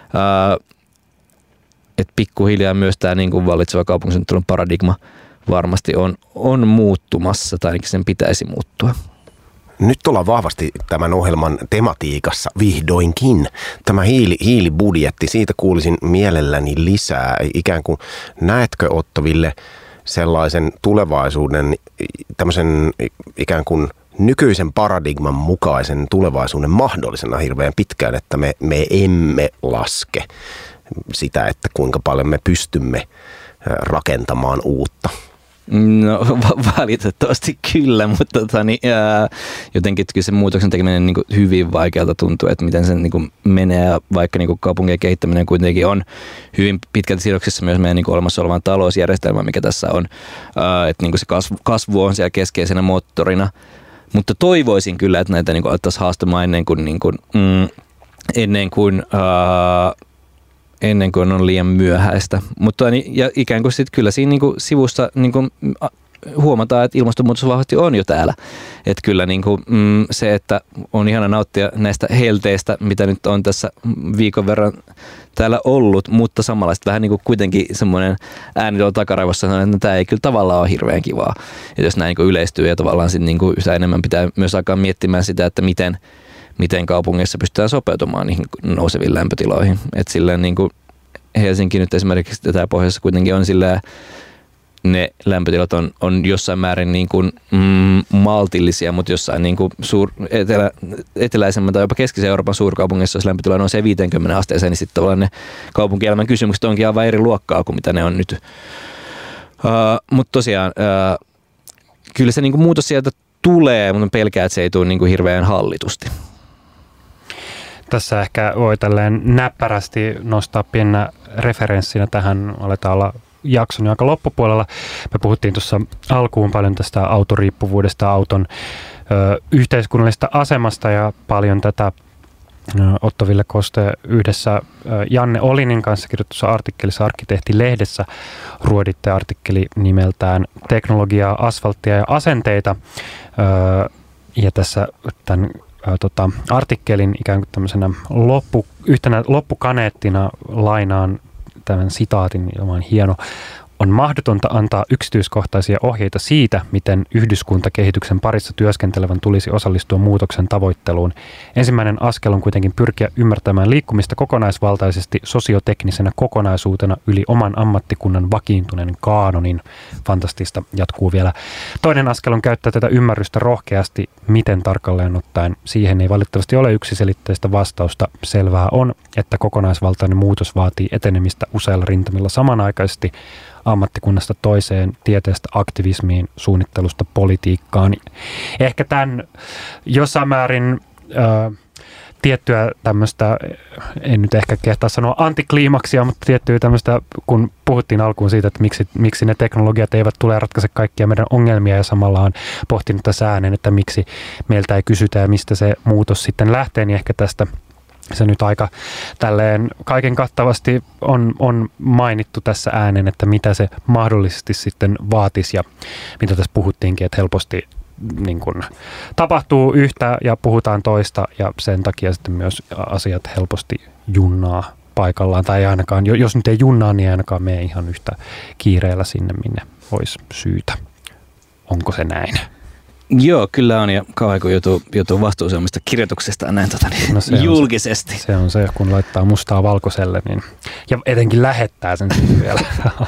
että pikkuhiljaa myös tämä niin kuin vallitseva kaupunkisuunnittelun paradigma varmasti on muuttumassa, tai ainakin sen pitäisi muuttua.
Nyt ollaan vahvasti tämän ohjelman tematiikassa vihdoinkin. Tämä hiilibudjetti, siitä kuulisin mielelläni lisää. Ikään kuin näetkö Otto Ville sellaisen tulevaisuuden, tämmöisen ikään kuin nykyisen paradigman mukaisen tulevaisuuden mahdollisena hirveän pitkään, että me emme laske sitä, että kuinka paljon me pystymme rakentamaan uutta?
No valitettavasti kyllä, mutta jotenkin kyllä se muutoksen tekeminen niin kuin hyvin vaikealta tuntuu, että miten se niin kuin menee ja vaikka niin kuin kaupunkien kehittäminen kuitenkin on hyvin pitkälti sidoksissa myös meidän niin kuin olemassa olevaan talousjärjestelmään, mikä tässä on, että niin kuin se kasvu on siellä keskeisenä moottorina, mutta toivoisin kyllä, että näitä niin kuin alettaisiin haastamaan ennen kuin on liian myöhäistä. Mutta ja ikään kuin sitten kyllä siinä niinku sivussa niinku huomataan, että ilmastonmuutos vahvasti on jo täällä. Että kyllä niinku, se, että on ihana nauttia näistä helteistä, mitä nyt on tässä viikon verran täällä ollut, mutta samalla vähän niinku kuitenkin semmoinen ääni tuolla takaraivossa sanoo, että tämä ei kyllä tavallaan ole hirveän kivaa. Et jos näin niinku yleistyy ja tavallaan sitten niinku yhtä enemmän pitää myös alkaa miettimään sitä, että miten kaupungeissa pystytään sopeutumaan niihin nouseviin lämpötiloihin. Että silleen niin kuin Helsinki nyt esimerkiksi tätä pohjassa kuitenkin on silleen, ne lämpötilat on jossain määrin niin kuin, maltillisia, mutta jossain niin kuin eteläisemmän tai jopa keskisen Euroopan suurkaupungissa, jos lämpötila nousee 50 asteeseen, niin sitten tavallaan ne kaupunkielämän kysymykset onkin aivan eri luokkaa kuin mitä ne on nyt. Mutta tosiaan, kyllä se niin kuin muutos sieltä tulee, mutta pelkää, että se ei tule niin kuin hirveän hallitusti.
Tässä ehkä voi tälleen näppärästi nostaa piennä referenssinä tähän, aletaan olla jakson aika loppupuolella. Me puhuttiin tuossa alkuun paljon tästä autoriippuvuudesta, auton yhteiskunnallisesta asemasta ja paljon tätä Otto Ville Koste yhdessä Janne Olinin kanssa kirjoitussa artikkelissa Arkkitehti-lehdessä ruoditte artikkeli nimeltään Teknologiaa, asfalttia ja asenteita. Ja tässä tämän artikkelin ikään kuin tämmöisenä yhtenä loppukaneettina lainaan tämän sitaatin, joka on hieno. On mahdotonta antaa yksityiskohtaisia ohjeita siitä, miten yhdyskuntakehityksen parissa työskentelevän tulisi osallistua muutoksen tavoitteluun. Ensimmäinen askel on kuitenkin pyrkiä ymmärtämään liikkumista kokonaisvaltaisesti sosioteknisenä kokonaisuutena yli oman ammattikunnan vakiintuneen kaanonin. Fantastista jatkuu vielä. Toinen askel on käyttää tätä ymmärrystä rohkeasti, miten tarkalleen ottaen. Siihen ei valitettavasti ole yksiselitteistä vastausta. Selvää on, että kokonaisvaltainen muutos vaatii etenemistä useilla rintamilla samanaikaisesti. ammattikunnasta toiseen, tieteestä aktivismiin, suunnittelusta politiikkaan. Ehkä tämän jossain määrin tiettyä tämmöistä, en nyt ehkä kehtaa sanoa antikliimaksia, mutta tiettyä tämmöistä, kun puhuttiin alkuun siitä, että miksi ne teknologiat eivät tule ratkaise kaikkia meidän ongelmia, ja samalla on pohtinut tässä ääneen, että miksi meiltä ei kysytä ja mistä se muutos sitten lähtee, niin ehkä tästä se nyt aika tälleen kaiken kattavasti on mainittu tässä ääneen, että mitä se mahdollisesti sitten vaatisi, ja mitä tässä puhuttiinkin, että helposti niin kun tapahtuu yhtä ja puhutaan toista, ja sen takia sitten myös asiat helposti junnaa paikallaan, tai ainakaan, jos nyt ei junnaa, niin ainakaan mene ihan yhtä kiireellä sinne, minne olisi syytä. Onko se näin?
Joo, kyllä on, ja kauan kun joutuu vastuuseen omista kirjoituksestaan näin julkisesti.
Se on se, kun laittaa mustaa valkoiselle, niin, ja etenkin lähettää sen sitten vielä.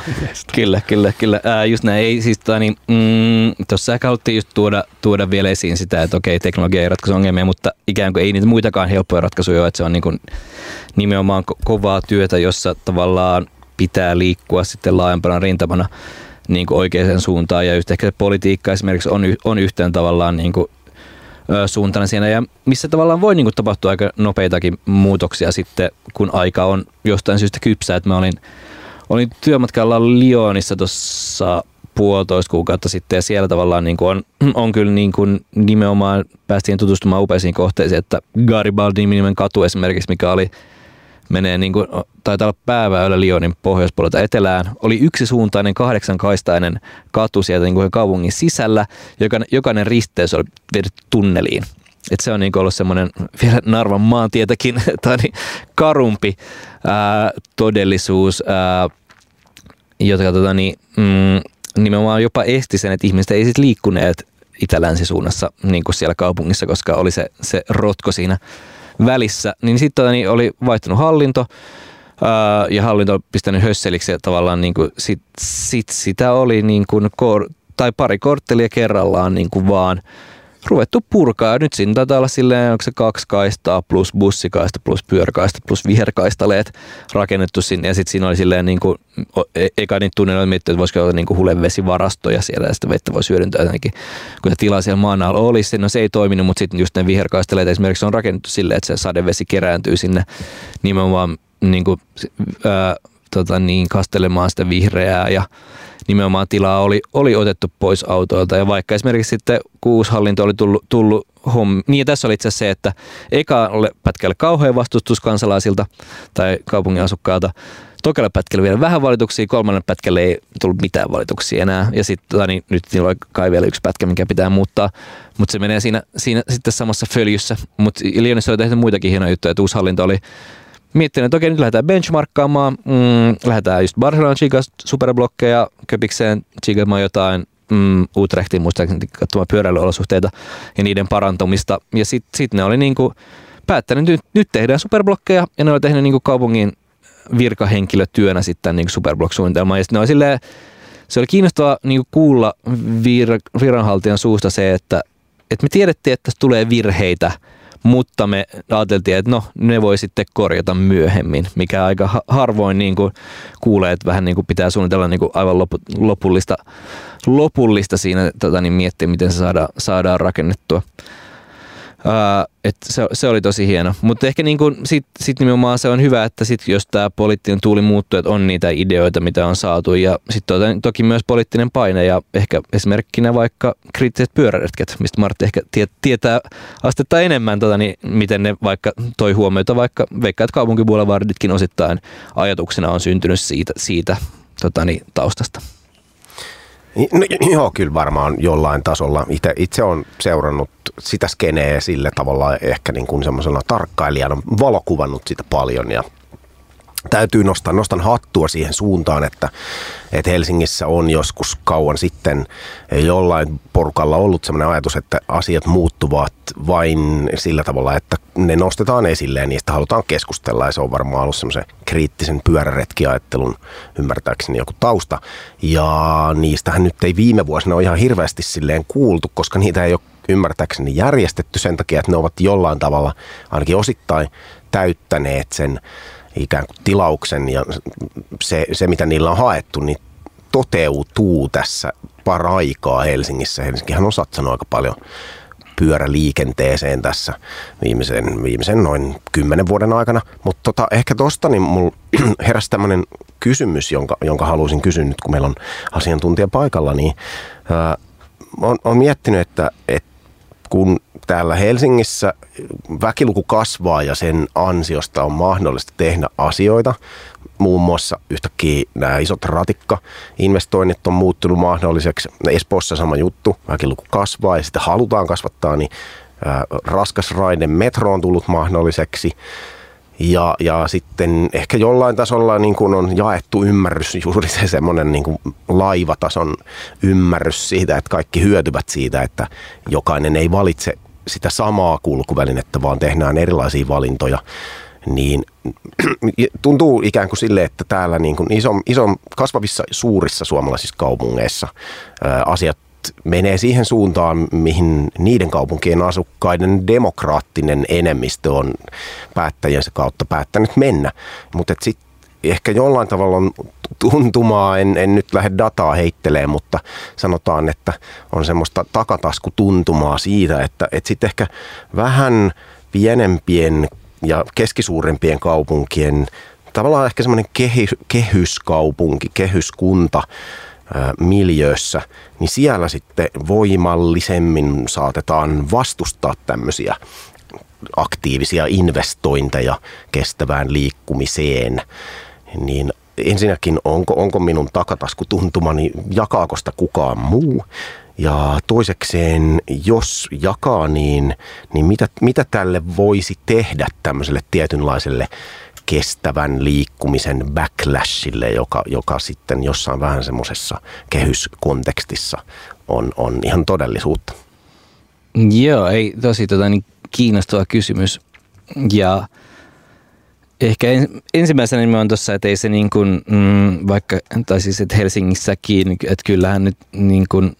Kyllä. Just näin, ei siis tuossa ehkä haluttiin just tuoda vielä esiin sitä, että okei, teknologia ei ratkaise ongelmia, mutta ikään kuin ei niitä muitakaan helppoja ratkaisuja ole, että se on niin kuin nimenomaan kovaa työtä, jossa tavallaan pitää liikkua sitten laajempana rintamana niin kuin oikeaan suuntaan, ja just ehkä se politiikka esimerkiksi on yhteen tavallaan niin kuin suuntana siinä, ja missä tavallaan voi niin kuin tapahtua aika nopeitakin muutoksia sitten, kun aika on jostain syystä kypsää. Että mä olin työmatkalla Lyonissa tuossa 1,5 kuukautta sitten, ja siellä tavallaan niin kuin on kyllä niin kuin nimenomaan päästiin tutustumaan upeisiin kohteisiin, että Garibaldi-niminen katu esimerkiksi, mikä menee niin kuin, taitaa olla pääväylä Lyonin pohjoispuolelta etelään. Oli yksisuuntainen 8-kaistainen katu sieltä niin kuin kaupungin sisällä. Jokainen risteys oli vedetty tunneliin. Et se on niin kuin ollut semmoinen vielä Narvan maantietäkin karumpi todellisuus, jota nimenomaan jopa esti sen, että ihmiset ei sitten liikkuneet itä-länsisuunnassa niin kuin siellä kaupungissa, koska oli se rotko siinä välissä, niin sitten oli vaihtunut hallinto, ja hallinto on pistänyt hösseliksi, ja tavallaan niin kuin sit sitä oli niin kuin tai pari korttelia kerrallaan niin kuin vaan ruvettu purkaa. Nyt siinä taitaa olla silleen, onko se 2 kaistaa plus bussikaista plus pyöräkaista plus viherkaistaleet rakennettu sinne, ja sitten siinä oli silleen niin kuin, eka niitä tunnelmia miettii, että voisiko olla niin kuin hulevesivarastoja siellä, ja sitten vettä voisi hyödyntää jotenkin, kun se tila siellä maan alla olisi. No se ei toiminut, mutta sitten just ne viherkaistaleet esimerkiksi on rakennettu silleen, että se sadevesi kerääntyy sinne nimenomaan niin kuin, kastelemaan sitä vihreää, ja nimenomaan tilaa oli otettu pois autoilta, ja vaikka esimerkiksi sitten kun uusi hallinto oli tullut niin ja tässä oli itse asiassa se, että ekalle pätkälle kauhean vastustus kansalaisilta tai kaupungin asukkailta, tokalle pätkälle vielä vähän valituksia, kolmannen pätkälle ei tullut mitään valituksia enää, ja sitten nyt niillä oli kai vielä 1 pätkä, mikä pitää muuttaa, mutta se menee siinä sitten samassa följyssä, mutta Lyonissa oli tehty muitakin hienoja juttuja, että uusi hallinto oli miettinyt, että okei, nyt lähdetään benchmarkkaamaan, lähdetään just Barcelonan Chigas superblokkeja, Köpikseen Chigamaan jotain, Utrechtiin muistaakseni katsomaan pyöräilyolosuhteita ja niiden parantumista. Ja sitten ne oli niinku päättänyt, että nyt tehdään superblokkeja, ja ne oli tehnyt niinku kaupungin virkahenkilötyönä sitten niinku superblock-suunnitelmaa. Ja sitten ne oli silleen, se oli kiinnostavaa niinku kuulla viranhaltijan suusta se, että me tiedettiin, että tässä tulee virheitä, mutta me ajateltiin, että no, ne voi sitten korjata myöhemmin, mikä aika harvoin niin kuin kuulee, että vähän niin kuin pitää suunnitella niin kuin aivan lopullista siinä miettiä, miten se saadaan rakennettua. Se oli tosi hieno, mutta ehkä niin kuin sit nimenomaan se on hyvä, että sit jos tämä poliittinen tuuli muuttuu, että on niitä ideoita, mitä on saatu, ja sitten toki myös poliittinen paine, ja ehkä esimerkkinä vaikka kriittiset pyöräretket, mistä Martti ehkä tietää astetta enemmän, miten ne vaikka toi huomiota, vaikka veikkaa, että kaupunkiboulevarditkin osittain ajatuksena on syntynyt siitä taustasta.
No, joo, kyllä varmaan jollain tasolla. Itse olen seurannut sitä skeneä sillä tavalla ehkä niin kuin semmoisena tarkkailijana, valokuvannut sitä paljon, ja täytyy nostan hattua siihen suuntaan, että Helsingissä on joskus kauan sitten jollain porukalla ollut sellainen ajatus, että asiat muuttuvat vain sillä tavalla, että ne nostetaan esille ja niistä halutaan keskustella, ja se on varmaan ollut semmoisen kriittisen pyöräretkiajattelun ymmärtääkseni joku tausta, ja niistähän nyt ei viime vuosina ole ihan hirveästi silleen kuultu, koska niitä ei ole ymmärtääkseni järjestetty sen takia, että ne ovat jollain tavalla ainakin osittain täyttäneet sen ikään kuin tilauksen, ja se mitä niillä on haettu, niin toteutuu tässä paraikaa Helsingissä. Helsinkihän on satsannut aika paljon pyöräliikenteeseen tässä viimeisen noin 10 vuoden aikana. Mutta ehkä tosta niin mulla heräsi tämmöinen kysymys, jonka haluaisin kysyä nyt, kun meillä on asiantuntija paikalla, niin on miettinyt, että kun täällä Helsingissä väkiluku kasvaa ja sen ansiosta on mahdollista tehdä asioita, muun muassa yhtäkkiä nämä isot ratikka-investoinnit on muuttunut mahdolliseksi. Espoossa sama juttu, väkiluku kasvaa ja sitä halutaan kasvattaa, niin raskas raide metro on tullut mahdolliseksi. Ja sitten ehkä jollain tasolla niin kuin on jaettu ymmärrys, juuri se semmoinen niin kuin laivatason ymmärrys siitä, että kaikki hyötyvät siitä, että jokainen ei valitse sitä samaa kulkuvälinettä, vaan tehdään erilaisia valintoja. Niin tuntuu ikään kuin sille, että täällä niin kuin ison kasvavissa suurissa suomalaisissa kaupungeissa asiat menee siihen suuntaan, mihin niiden kaupunkien asukkaiden demokraattinen enemmistö on päättäjänsä kautta päättänyt mennä. Mutta sitten ehkä jollain tavalla on tuntumaa, en nyt lähde dataa heittelemään, mutta sanotaan, että on semmoista takataskutuntumaa siitä, että sitten ehkä vähän pienempien ja keskisuurimpien kaupunkien, tavallaan ehkä semmoinen kehyskaupunki, kehyskunta miljöössä, niin siellä sitten voimallisemmin saatetaan vastustaa tämmöisiä aktiivisia investointeja kestävään liikkumiseen. Niin ensinnäkin, onko minun takataskutuntumani, jakaako sitä kukaan muu? Ja toisekseen, jos jakaa, niin mitä tälle voisi tehdä tämmöiselle tietynlaiselle kestävän liikkumisen backlashille, joka sitten jossain vähän semmoisessa kehyskontekstissa on ihan todellisuutta?
Joo, ei tosi niin kiinnostava kysymys. Ja ehkä ensimmäisenä niin on tuossa, että ei se niin kuin, vaikka, tai siis että Helsingissäkin, että kyllähän nyt niin kuin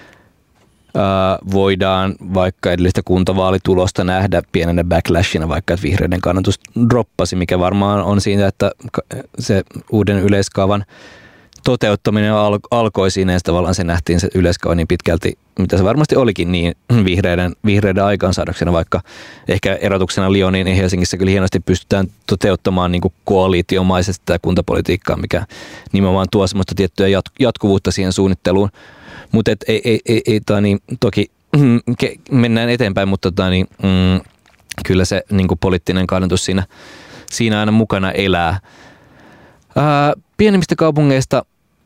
voidaan vaikka edellistä kuntavaalitulosta nähdä pienenä backlashina, vaikka että vihreiden kannatus droppasi, mikä varmaan on siinä, että se uuden yleiskaavan toteuttaminen alkoi siinä ja tavallaan se nähtiin se yleiskaava niin pitkälti, mitä se varmasti olikin, niin vihreiden aikaansaadaksena, vaikka ehkä erotuksena Lyoniin ja Helsingissä kyllä hienosti pystytään toteuttamaan niin kuin koalitiomaisesti tämä kuntapolitiikkaa, mikä nimenomaan tuo semmoista tiettyä jatkuvuutta siihen suunnitteluun. Mutta niin, toki mennään eteenpäin, mutta kyllä se niin kuin poliittinen kannatus siinä aina mukana elää. Pienemmistä kaupungeista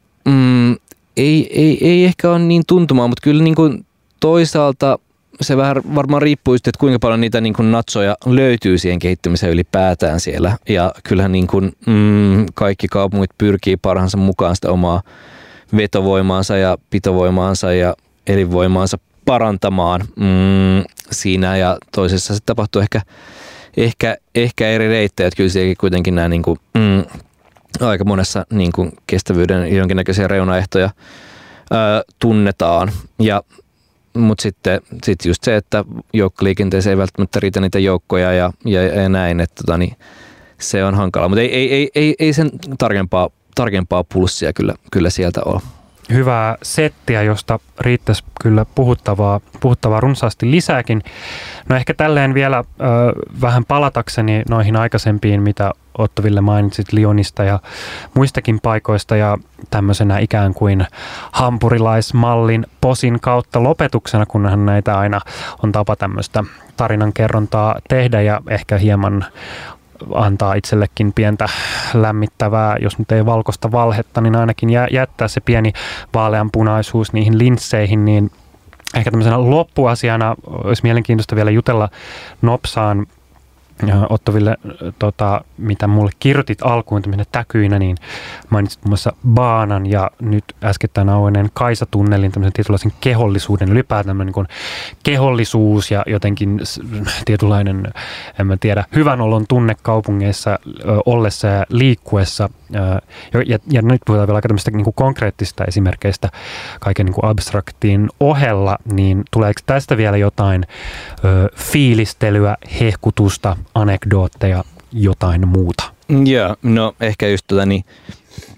ei ehkä ole niin tuntumaa, mutta kyllä niin kuin toisaalta se vähän varmaan riippuu just, että kuinka paljon niitä niin kuin natsoja löytyy siihen kehittymiseen ylipäätään siellä. Ja kyllähän niin kuin, kaikki kaupungit pyrkii parhaansa mukaan sitä omaa vetovoimaansa ja pitovoimaansa ja elinvoimaansa parantamaan siinä, ja toisessa se tapahtuu ehkä eri reittejä, että kyllä sielläkin kuitenkin nämä niin kuin, aika monessa niin kuin kestävyyden jonkinnäköisiä reunaehtoja tunnetaan, mutta sitten just se, että joukkoliikenteeseen ei välttämättä riitä niitä joukkoja ja näin, että se on hankalaa, mutta ei sen tarkempaa pulssia kyllä sieltä ole.
Hyvää settiä, josta riittäisi kyllä puhuttavaa runsaasti lisääkin. No ehkä tälleen vielä vähän palatakseni noihin aikaisempiin, mitä Otto Ville mainitsit Lyonista ja muistakin paikoista, ja tämmöisenä ikään kuin hampurilaismallin posin kautta lopetuksena, kunhan näitä aina on tapa tämmöistä tarinankerrontaa tehdä ja ehkä hieman antaa itsellekin pientä lämmittävää, jos nyt ei valkoista valhetta, niin ainakin jättää se pieni vaaleanpunaisuus niihin linsseihin, niin ehkä tämmöisenä loppuasiana olisi mielenkiintoista vielä jutella nopsaan, Otto Ville, mitä mulle kirjoitit alkuun tämmöinen täkyinä, niin mainitsit muun muassa Baanan ja nyt äskettäin auenneen Kaisatunnelin, tämmöisen tietynlaisen kehollisuuden, ylipäätään niin kuin kehollisuus ja jotenkin tietynlainen, en mä tiedä, hyvän olon tunne kaupungeissa ollessa ja liikkuessa. Ja nyt puhutaan vielä aika tämmöistä niin kuin konkreettista esimerkkeistä kaiken niin kuin abstraktiin ohella, niin tuleeko tästä vielä jotain fiilistelyä, hehkutusta, anekdootteja, jotain muuta?
Joo, no ehkä just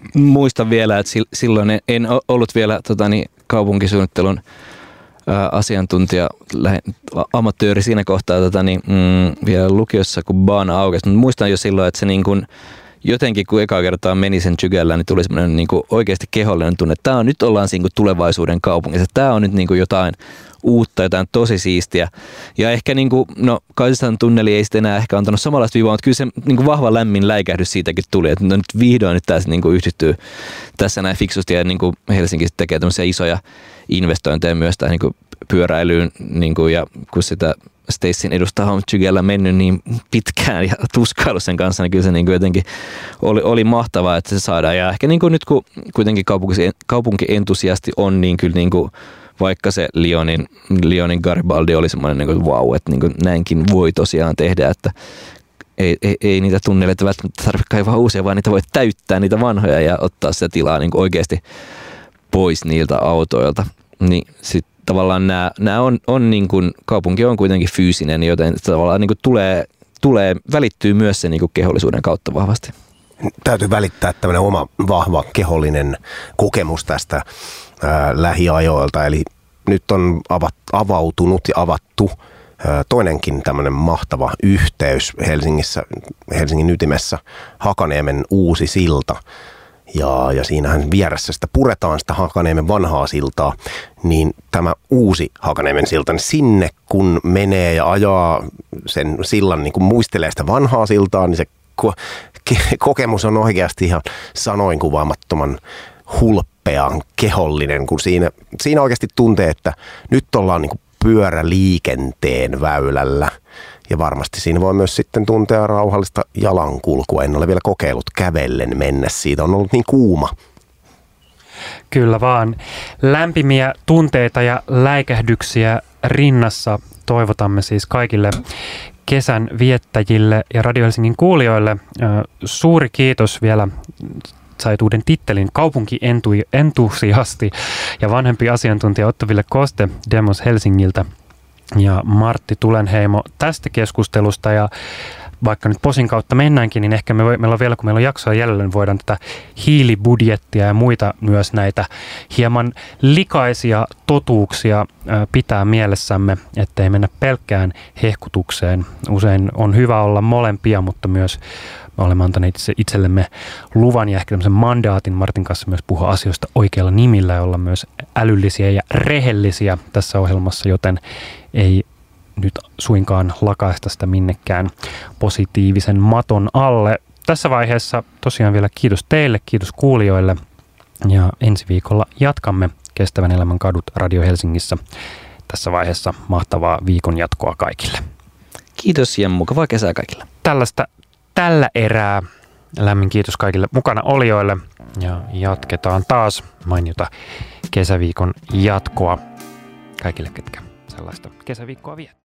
muistan vielä, että silloin en ollut vielä kaupunkisuunnittelun asiantuntija, amatööri siinä kohtaa vielä lukiossa, kun Baana aukesi. Mutta muistan jo silloin, että se niin kuin, jotenkin kun ekaa kertaa meni sen Jykällään, niin tuli semmoinen niin kuin oikeasti kehollinen tunne, että nyt ollaan niin kuin tulevaisuuden kaupungissa. Tämä on nyt niin kuin jotain uutta, jotain tosi siistiä. Ja ehkä niin kuin, Kaisistan tunneli ei sitten enää ehkä antanut samanlaista viivaa, mutta kyllä se niin kuin vahva lämmin läikähdys siitäkin tuli, että nyt vihdoin nyt tämä niin kuin yhdistyy tässä näin fiksusti ja niin kuin Helsinki tekee tämmöisiä isoja investointeja myös tähän niin kuin pyöräilyyn niin kuin, ja kun sitä Stacyn edustaa on Jykällä mennyt niin pitkään ja tuskailu sen kanssa, niin kyllä se niin kuin jotenkin oli mahtavaa, että se saadaan. Ja ehkä niin kuin nyt kun kuitenkin kaupunkientusiasti on, niin kyllä niin kuin vaikka se Lyonin Garibaldi oli semmoinen niin kuin vau, että niin kuin näinkin voi tosiaan tehdä, että ei niitä tunneleita välttämättä tarvitse kaivaa uusia, vaan niitä voi täyttää niitä vanhoja ja ottaa sitä tilaa niin kuin oikeasti pois niiltä autoilta. Niin sitten tavallaan nämä on niin kuin, kaupunki on kuitenkin fyysinen, joten tavallaan niin kuin välittyy myös se niin kuin kehollisuuden kautta vahvasti.
Täytyy välittää tämmöinen oma vahva kehollinen kokemus tästä lähiajoilta, eli nyt on avautunut ja avattu toinenkin tämmöinen mahtava yhteys Helsingin ytimessä, Hakaniemen uusi silta. Ja siinähän vieressä sitä puretaan sitä Hakaniemen vanhaa siltaa, niin tämä uusi Hakaniemen silta, niin sinne kun menee ja ajaa sen sillan, niin kun muistelee sitä vanhaa siltaa, niin se kokemus on oikeasti ihan sanoin kuvaamattoman hulppean kehollinen, kun siinä oikeasti tuntee, että nyt ollaan niin kuin pyöräliikenteen väylällä. Ja varmasti siinä voi myös sitten tuntea rauhallista jalankulkua. En ole vielä kokeillut kävellen mennä. Siitä on ollut niin kuuma.
Kyllä vaan. Lämpimiä tunteita ja läikähdyksiä rinnassa toivotamme siis kaikille kesän viettäjille ja Radio Helsingin kuulijoille. Suuri kiitos vielä. Sait uuden tittelin kaupunkientusiasti ja vanhempi asiantuntija Otto-Ville Koste Demos Helsingiltä ja Martti Tulenheimo tästä keskustelusta. Ja vaikka nyt posin kautta mennäänkin, niin ehkä meillä on vielä, kun meillä on jaksoa jäljellä, niin voidaan tätä hiilibudjettia ja muita myös näitä hieman likaisia totuuksia pitää mielessämme, ettei mennä pelkkään hehkutukseen. Usein on hyvä olla molempia, mutta myös me olemme antaneet itsellemme luvan ja ehkä tämmöisen mandaatin Martin kanssa myös puhua asioista oikealla nimillä ja olla myös älyllisiä ja rehellisiä tässä ohjelmassa, joten ei nyt suinkaan lakaista sitä minnekään positiivisen maton alle. Tässä vaiheessa tosiaan vielä kiitos teille, kiitos kuulijoille ja ensi viikolla jatkamme Kestävän elämän kadut Radio Helsingissä. Tässä vaiheessa mahtavaa viikon jatkoa kaikille.
Kiitos ja mukavaa kesää kaikille.
Tällä erää lämmin kiitos kaikille mukana olijoille ja jatketaan taas mainiota kesäviikon jatkoa kaikille, ketkä sellaista kesäviikkoa vie.